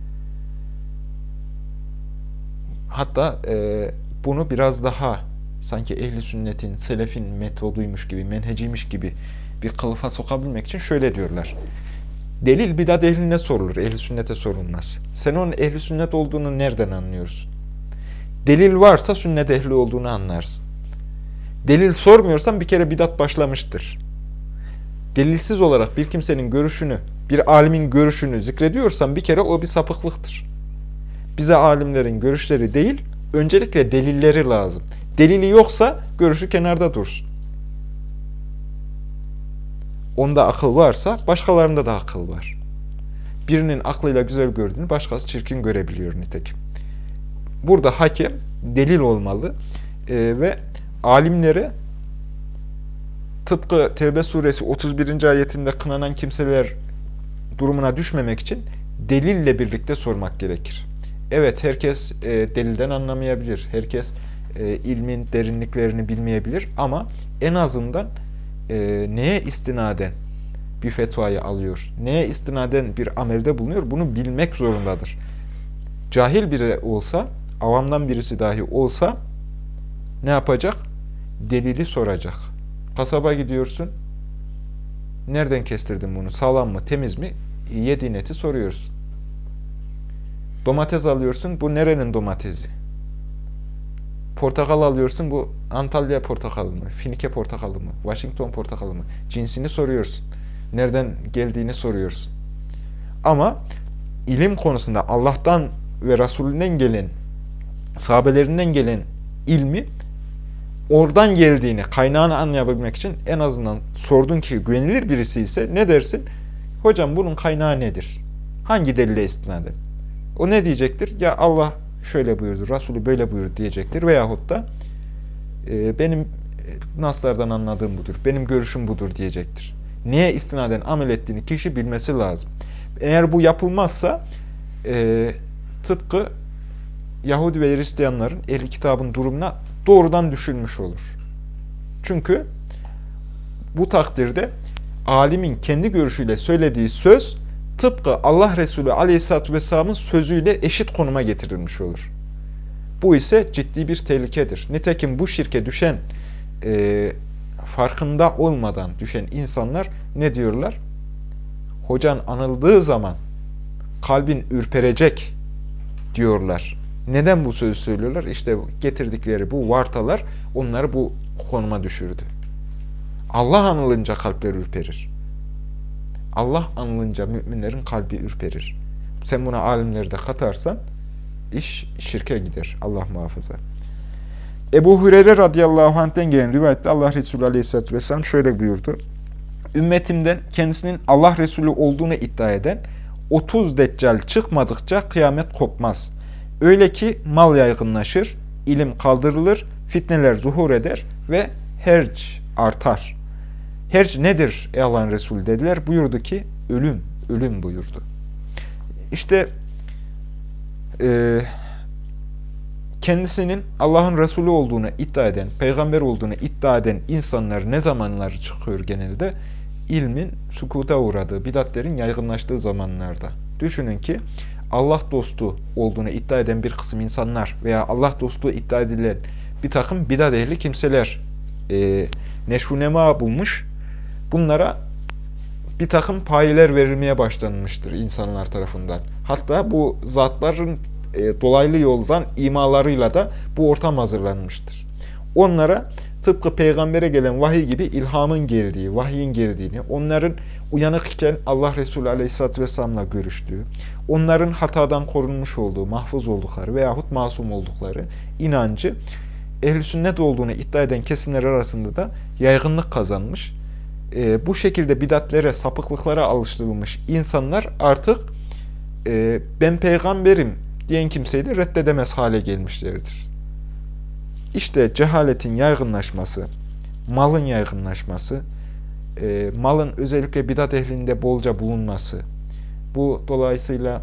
Hatta bunu biraz daha sanki ehli sünnetin, selefin metoduymuş gibi, menheciymiş gibi bir kılıfa sokabilmek için şöyle diyorlar. Delil bidat ehline sorulur, ehli sünnete sorulmaz. Sen onun ehli sünnet olduğunu nereden anlıyorsun? Delil varsa sünnet ehli olduğunu anlarsın. Delil sormuyorsan bir kere bidat başlamıştır. Delilsiz olarak bir kimsenin görüşünü, bir alimin görüşünü zikrediyorsan bir kere o bir sapıklıktır. Bize alimlerin görüşleri değil, öncelikle delilleri lazım. Delili yoksa görüşü kenarda dursun. Onda akıl varsa başkalarında da akıl var. Birinin aklıyla güzel gördüğünü başkası çirkin görebiliyor nitekim. Burada hakem delil olmalı ve alimlere tıpkı Tevbe suresi 31. ayetinde kınanan kimseler durumuna düşmemek için delille birlikte sormak gerekir. Evet, herkes delilden anlamayabilir. Herkes ilmin derinliklerini bilmeyebilir ama en azından neye istinaden bir fetvayı alıyor, neye istinaden bir amelde bulunuyor, bunu bilmek zorundadır. Cahil biri olsa, avamdan birisi dahi olsa ne yapacak? Delili soracak. Kasaba gidiyorsun, nereden kestirdin bunu, sağlam mı, temiz mi? Yediğin eti soruyorsun. Domates alıyorsun, bu nerenin domatesi? Portakal alıyorsun, bu Antalya portakalı mı, Finike portakalı mı, Washington portakalı mı? Cinsini soruyorsun. Nereden geldiğini soruyorsun. Ama ilim konusunda Allah'tan ve Resulünden gelen, sahabelerinden gelen ilmi oradan geldiğini, kaynağını anlayabilmek için en azından sorduğun kişi güvenilir birisi ise ne dersin? Hocam bunun kaynağı nedir? Hangi delile istinaden? O ne diyecektir? Ya Allah şöyle buyurdu, Resulü böyle buyurdu diyecektir. Veyahut da benim naslardan anladığım budur, benim görüşüm budur diyecektir. Neye istinaden amel ettiğini kişi bilmesi lazım. Eğer bu yapılmazsa tıpkı Yahudi ve Hristiyanların ehli kitabın durumuna doğrudan düşülmüş olur. Çünkü bu takdirde alimin kendi görüşüyle söylediği söz tıpkı Allah Resulü Aleyhisselatü Vesselam'ın sözüyle eşit konuma getirilmiş olur. Bu ise ciddi bir tehlikedir. Nitekim bu şirke düşen, farkında olmadan düşen insanlar ne diyorlar? Hocan anıldığı zaman kalbin ürperecek diyorlar. Neden bu sözü söylüyorlar? İşte getirdikleri bu vartalar onları bu konuma düşürdü. Allah anılınca kalpler ürperir. Allah anılınca müminlerin kalbi ürperir. Sen buna alimleri de katarsan iş şirke gider. Allah muhafaza. Ebu Hureyre radıyallahu anh'ten gelen rivayette Allah Resulü aleyhisselatü vesselam şöyle buyurdu. Ümmetimden kendisinin Allah Resulü olduğunu iddia eden 30 deccal çıkmadıkça kıyamet kopmaz. Öyle ki mal yaygınlaşır, ilim kaldırılır, fitneler zuhur eder ve herc artar. Herc nedir ey Allah'ın Resulü dediler. Buyurdu ki ölüm, ölüm buyurdu. İşte kendisinin Allah'ın Resulü olduğunu iddia eden, peygamber olduğunu iddia eden insanlar ne zamanlar çıkıyor genelde? İlmin sükuta uğradığı, bidatlerin yaygınlaştığı zamanlarda. Düşünün ki Allah dostu olduğunu iddia eden bir kısım insanlar veya Allah dostu iddia edilen bir takım bidat ehli kimseler neşvunema bulmuş. Bunlara bir takım payeler verilmeye başlanmıştır insanlar tarafından. Hatta bu zatların dolaylı yoldan imalarıyla da bu ortam hazırlanmıştır. Onlara tıpkı peygambere gelen vahiy gibi ilhamın geldiği, vahyin geldiğini, onların uyanık iken Allah Resulü Aleyhisselatü Vesselam'la görüştüğü, onların hatadan korunmuş olduğu, mahfuz oldukları veyahut masum oldukları inancı ehl-i sünnet olduğunu iddia eden kesimler arasında da yaygınlık kazanmış. Bu şekilde bidatlere, sapıklıklara alıştırılmış insanlar artık ben peygamberim diyen kimseyi de reddedemez hale gelmişlerdir. İşte cehaletin yaygınlaşması, malın yaygınlaşması, malın özellikle bidat ehlinde bolca bulunması, bu dolayısıyla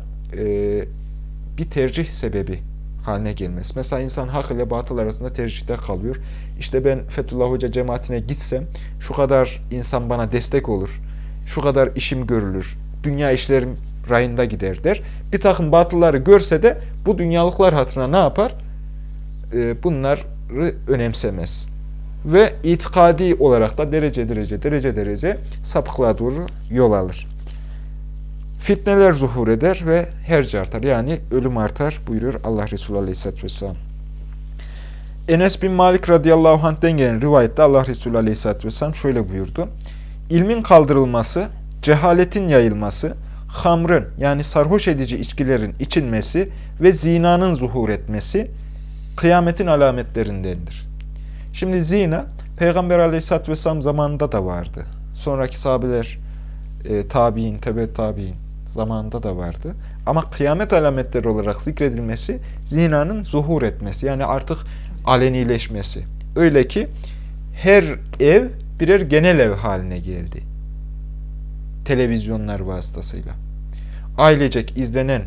bir tercih sebebi haline gelmesi. Mesela insan hak ile batıl arasında tercihte kalıyor. İşte ben Fethullah Hoca cemaatine gitsem şu kadar insan bana destek olur, şu kadar işim görülür, dünya işlerim rayında gider der. Bir takım batılları görse de bu dünyalıklar hatırına ne yapar? Bunları önemsemez. Ve itikadi olarak da derece sapıklığa doğru yol alır. Fitneler zuhur eder ve herc artar. Yani ölüm artar buyuruyor Allah Resulü Aleyhisselatü Vesselam. Enes bin Malik radıyallahu anh'ten gelen rivayette Allah Resulü Aleyhisselatü Vesselam şöyle buyurdu. İlmin kaldırılması, cehaletin yayılması, hamrın yani sarhoş edici içkilerin içilmesi ve zinanın zuhur etmesi kıyametin alametlerindendir. Şimdi zina Peygamber Aleyhisselatü Vesselam zamanında da vardı. Sonraki sahabeler tabi'in, tebe tabi'in zamanında da vardı. Ama kıyamet alametleri olarak zikredilmesi zinanın zuhur etmesi yani artık alenileşmesi. Öyle ki her ev birer genel ev haline geldi. Televizyonlar vasıtasıyla. Ailecek izlenen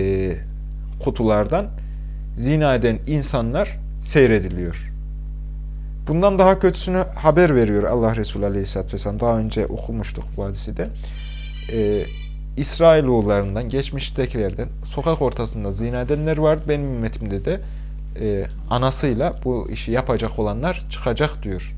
kutulardan zina eden insanlar seyrediliyor. Bundan daha kötüsünü haber veriyor Allah Resulü Aleyhisselatü Vesselam. Daha önce okumuştuk bu hadisi de. İsrailoğullarından, geçmiştekilerden sokak ortasında zina edenler vardı. Benim ümmetimde de anasıyla bu işi yapacak olanlar çıkacak diyor.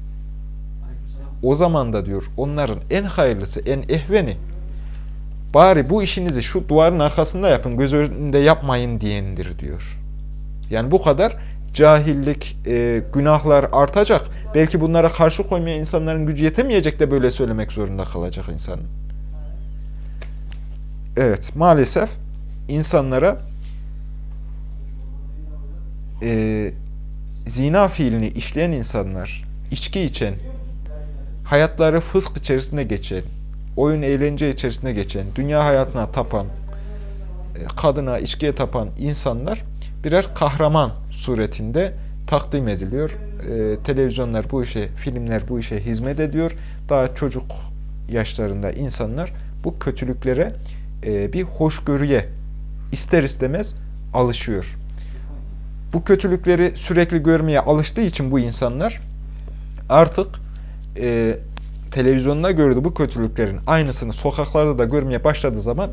O zaman da diyor onların en hayırlısı, en ehveni bari bu işinizi şu duvarın arkasında yapın, göz önünde yapmayın diyendir diyor. Yani bu kadar cahillik, günahlar artacak. Belki bunlara karşı koymaya insanların gücü yetemeyecek de böyle söylemek zorunda kalacak insanın. Evet, maalesef insanlara zina fiilini işleyen insanlar, içki içen, hayatları fısk içerisinde geçen, oyun eğlence içerisinde geçen, dünya hayatına tapan, kadına, içkiye tapan insanlar birer kahraman suretinde takdim ediliyor. Televizyonlar bu işe, filmler bu işe hizmet ediyor. Daha çocuk yaşlarında insanlar bu kötülüklere bir hoşgörüye ister istemez alışıyor. Bu kötülükleri sürekli görmeye alıştığı için bu insanlar artık televizyonda gördüğü bu kötülüklerin aynısını sokaklarda da görmeye başladığı zaman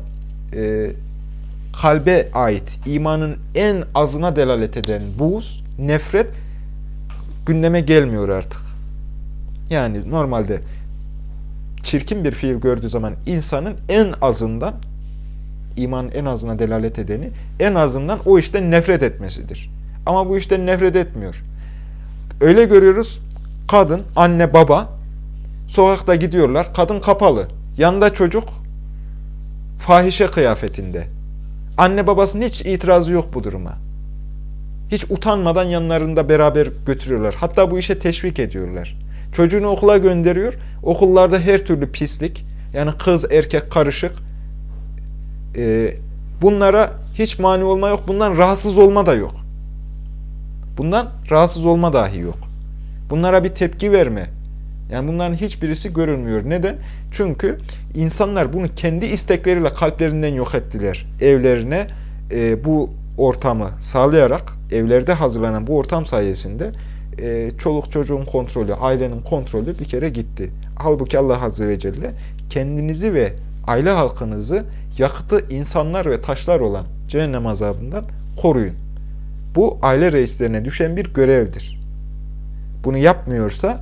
kalbe ait, imanın en azına delalet eden buğz, nefret gündeme gelmiyor artık. Yani normalde çirkin bir fiil gördüğü zaman insanın en azından, imanın en azına delalet edeni, en azından o işten nefret etmesidir. Ama bu işten nefret etmiyor. Öyle görüyoruz, kadın, anne, baba sokakta gidiyorlar, kadın kapalı, yanında çocuk fahişe kıyafetinde. Anne babasının hiç itirazı yok bu duruma. Hiç utanmadan yanlarında beraber götürüyorlar. Hatta bu işe teşvik ediyorlar. Çocuğunu okula gönderiyor. Okullarda her türlü pislik, yani kız erkek karışık Bunlara hiç mani olma yok. Bundan rahatsız olma da yok. Bundan rahatsız olma dahi yok. Bunlara bir tepki verme. Yani bunların hiçbirisi görülmüyor. Neden? Çünkü insanlar bunu kendi istekleriyle kalplerinden yok ettiler. Evlerine bu ortamı sağlayarak, evlerde hazırlanan bu ortam sayesinde çoluk çocuğun kontrolü, ailenin kontrolü bir kere gitti. Halbuki Allah Azze ve Celle kendinizi ve aile halkınızı yakıtı insanlar ve taşlar olan cehennem azabından koruyun. Bu aile reislerine düşen bir görevdir. Bunu yapmıyorsa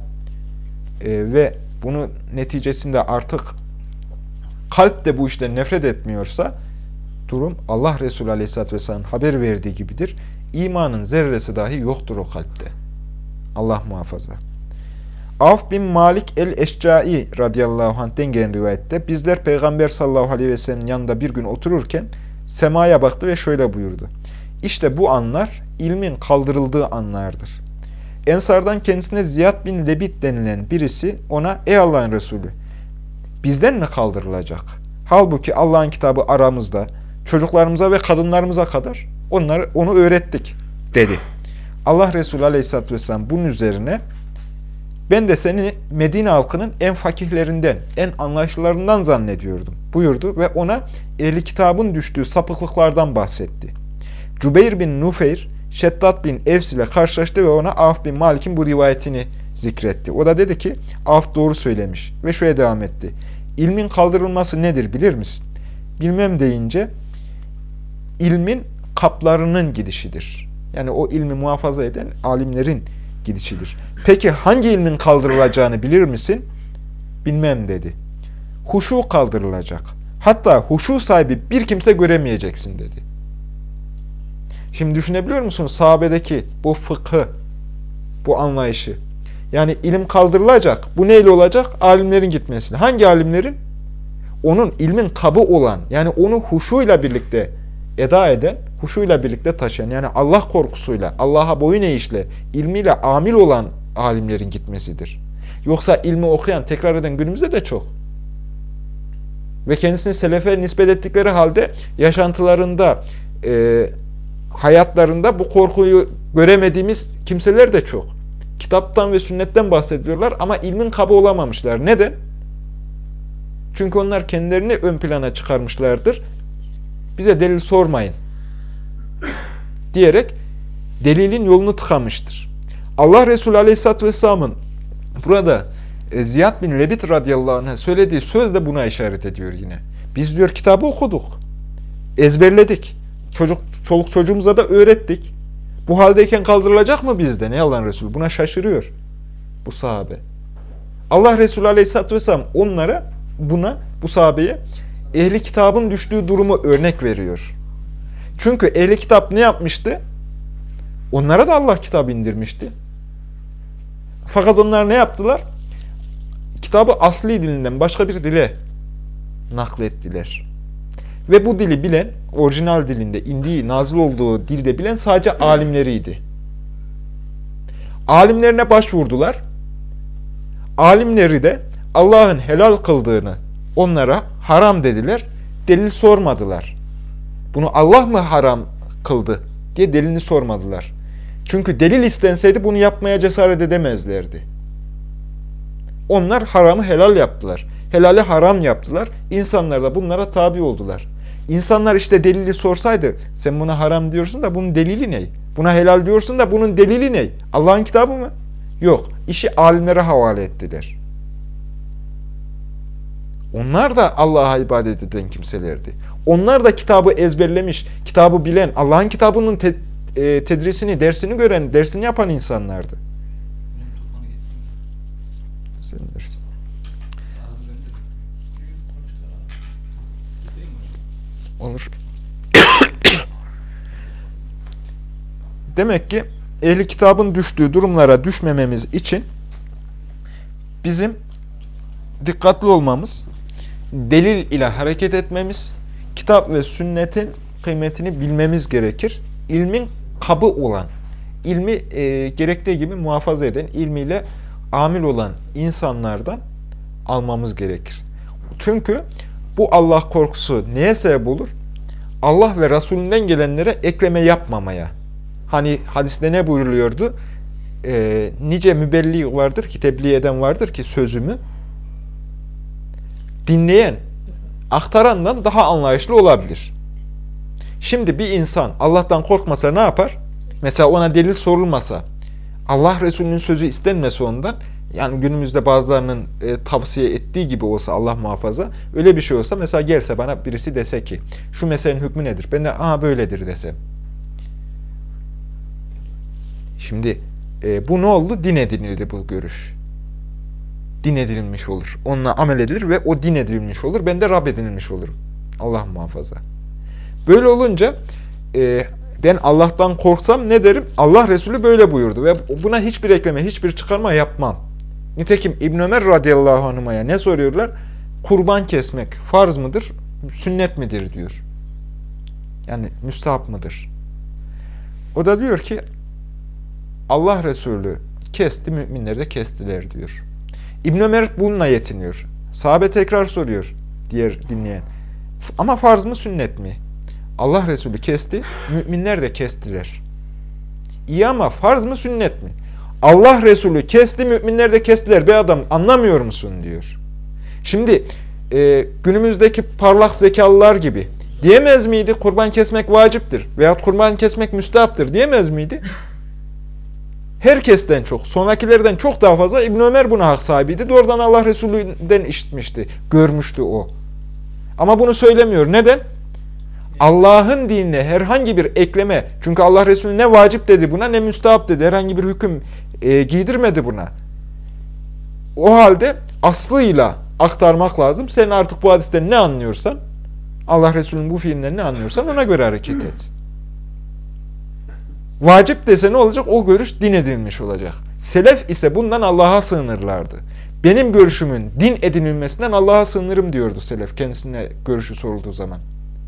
ve bunun neticesinde artık kalp de bu işten nefret etmiyorsa durum Allah Resulü Aleyhisselatü Vesselam'ın haber verdiği gibidir. İmanın zerresi dahi yoktur o kalpte. Allah muhafaza. Avf bin Malik el-Eşcai radıyallahu anh'ten gelen rivayette bizler Peygamber sallallahu aleyhi ve sellem'in yanında bir gün otururken semaya baktı ve şöyle buyurdu. İşte bu anlar ilmin kaldırıldığı anlardır. Ensardan kendisine Ziyad bin Lebit denilen birisi ona ey Allah'ın Resulü bizden mi kaldırılacak? Halbuki Allah'ın kitabı aramızda, çocuklarımıza ve kadınlarımıza kadar onu öğrettik dedi. Allah Resulü Aleyhisselatü Vesselam bunun üzerine ben de seni Medine halkının en fakihlerinden, en anlayışlılarından zannediyordum buyurdu ve ona ehli kitabın düştüğü sapıklıklardan bahsetti. Cübeyr bin Nufeyr, Şeddat bin Evs ile karşılaştı ve ona Avf bin Malik'in bu rivayetini zikretti. O da dedi ki Avf doğru söylemiş ve şöyle devam etti. İlmin kaldırılması nedir bilir misin? Bilmem deyince ilmin kaplarının gidişidir. Yani o ilmi muhafaza eden alimlerin gidişidir. Peki hangi ilmin kaldırılacağını bilir misin? Bilmem dedi. Huşu kaldırılacak. Hatta huşu sahibi bir kimse göremeyeceksin dedi. Şimdi düşünebiliyor musunuz sahabedeki bu fıkhı, bu anlayışı? Yani ilim kaldırılacak. Bu neyle olacak? Alimlerin gitmesiyle. Hangi alimlerin? Onun ilmin kabı olan, yani onu huşuyla birlikte eda eden, huşuyla birlikte taşıyan, yani Allah korkusuyla, Allah'a boyun eğişle, ilmiyle amil olan alimlerin gitmesidir. Yoksa ilmi okuyan, tekrar eden günümüzde de çok. Ve kendisini selefe nispet ettikleri halde yaşantılarında, hayatlarında bu korkuyu göremediğimiz kimseler de çok. Kitaptan ve sünnetten bahsediyorlar ama ilmin kabı olamamışlar. Neden? Çünkü onlar kendilerini ön plana çıkarmışlardır. Bize delil sormayın diyerek delilin yolunu tıkamıştır. Allah Resulü Aleyhisselatü Vesselam'ın burada Ziyad bin Lebit radıyallahu anh'a söylediği söz de buna işaret ediyor yine. Biz diyor kitabı okuduk, ezberledik, çoluk çocuğumuza da öğrettik. Bu haldeyken kaldırılacak mı bizden? Ey Allah'ın Resulü? Buna şaşırıyor bu sahabe. Allah Resulü Aleyhisselatü Vesselam bu sahabeye ehli kitabın düştüğü durumu örnek veriyor. Çünkü ehli kitap ne yapmıştı? Onlara da Allah kitabı indirmişti. Fakat onlar ne yaptılar? Kitabı asli dilinden başka bir dile naklettiler. Ve bu dili bilen, orijinal dilinde, indiği, nazil olduğu dilde bilen sadece alimleriydi. Alimlerine başvurdular. Alimleri de Allah'ın helal kıldığını onlara haram dediler. Delil sormadılar. Bunu Allah mı haram kıldı diye delilini sormadılar. Çünkü delil istenseydi bunu yapmaya cesaret edemezlerdi. Onlar haramı helal yaptılar. Helali haram yaptılar. İnsanlar da bunlara tabi oldular. İnsanlar işte delili sorsaydı, sen buna haram diyorsun da bunun delili ne? Buna helal diyorsun da bunun delili ne? Allah'ın kitabı mı? Yok. İşi alimlere havale ettiler. Onlar da Allah'a ibadet eden kimselerdi. Onlar da kitabı ezberlemiş, kitabı bilen, Allah'ın kitabının tedrisini, dersini gören, dersini yapan insanlardı. Sen dersin. Olur. Demek ki ehli kitabın düştüğü durumlara düşmememiz için bizim dikkatli olmamız, delil ile hareket etmemiz, kitap ve sünnetin kıymetini bilmemiz gerekir. İlmin kabı olan, ilmi gerektiği gibi muhafaza eden, ilmiyle amil olan insanlardan almamız gerekir. Çünkü bu Allah korkusu neye sebep olur? Allah ve Resulünden gelenlere ekleme yapmamaya. Hani hadiste ne buyuruluyordu? Nice mübelliğ vardır ki, tebliğ eden vardır ki sözümü dinleyen, aktarandan daha anlayışlı olabilir. Şimdi bir insan Allah'tan korkmasa ne yapar? Mesela ona delil sorulmasa, Allah Resulü'nün sözü istenmese ondan, yani günümüzde bazılarının tavsiye ettiği gibi olsa, Allah muhafaza, öyle bir şey olsa, mesela gelse bana birisi dese ki, şu meselenin hükmü nedir? Ben de böyledir desem. Şimdi bu ne oldu? Din edinildi bu görüş. Din edinilmiş olur. Onunla amel edilir ve o din edinilmiş olur. Ben de Rab edinilmiş olurum. Allah muhafaza. Böyle olunca ben Allah'tan korksam ne derim? Allah Resulü böyle buyurdu ve buna hiçbir ekleme, hiçbir çıkarma yapmam. Nitekim İbn Ömer radıyallahu anh'a ne soruyorlar? Kurban kesmek farz mıdır, sünnet midir diyor. Yani müstahap mıdır? O da diyor ki Allah Resulü kesti, müminler de kestiler diyor. İbn Ömer bununla yetiniyor. Sahabe tekrar soruyor diğer dinleyen. Ama farz mı, sünnet mi? Allah Resulü kesti, müminler de kestiler. İyi ama farz mı, sünnet mi? Allah Resulü kesti, müminler de kestiler. Be adam, anlamıyor musun diyor. Şimdi günümüzdeki parlak zekalılar gibi diyemez miydi? Kurban kesmek vaciptir veyahut kurban kesmek müstehaptır diyemez miydi? Herkesten çok, sonrakilerden çok daha fazla İbn Ömer buna hak sahibiydi. Doğrudan Allah Resulü'nden işitmişti, görmüştü o. Ama bunu söylemiyor. Neden? Allah'ın dinine herhangi bir ekleme, çünkü Allah Resulü ne vacip dedi buna, ne müstahap dedi, herhangi bir hüküm giydirmedi buna. O halde aslıyla aktarmak lazım. Sen artık bu hadisten ne anlıyorsan, Allah Resulü'nün bu fiilinden ne anlıyorsan ona göre hareket et. Vacip dese ne olacak? O görüş din edinilmiş olacak. Selef ise bundan Allah'a sığınırlardı. Benim görüşümün din edinilmesinden Allah'a sığınırım diyordu selef kendisine görüşü sorulduğu zaman.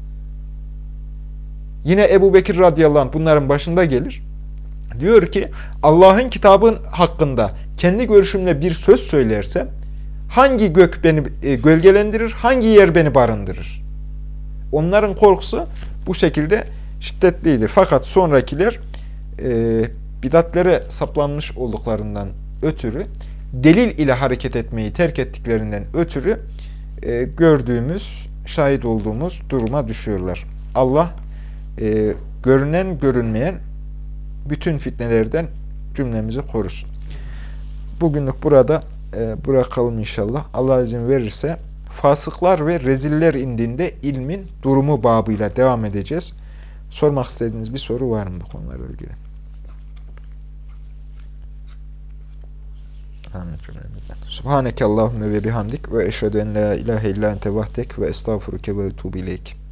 Yine Ebu Bekir radıyallahu anh bunların başında gelir. Diyor ki Allah'ın kitabın hakkında kendi görüşümle bir söz söylersem hangi gök beni gölgelendirir, hangi yer beni barındırır? Onların korkusu bu şekilde şiddetliydi. Fakat sonrakiler bidatlere saplanmış olduklarından ötürü, delil ile hareket etmeyi terk ettiklerinden ötürü gördüğümüz, şahit olduğumuz duruma düşüyorlar. Allah görünen görünmeyen bütün fitnelerden cümlemizi korusun. Bugünlük burada bırakalım inşallah. Allah izin verirse fasıklar ve reziller indinde ilmin durumu babıyla devam edeceğiz. Sormak istediğiniz bir soru var mı bu konularla ilgili? Subhaneke Allahümme ve bihamdik ve eşhedü en la ilahe illa ente vahdek ve estağfuruke ve etûbü ileyk.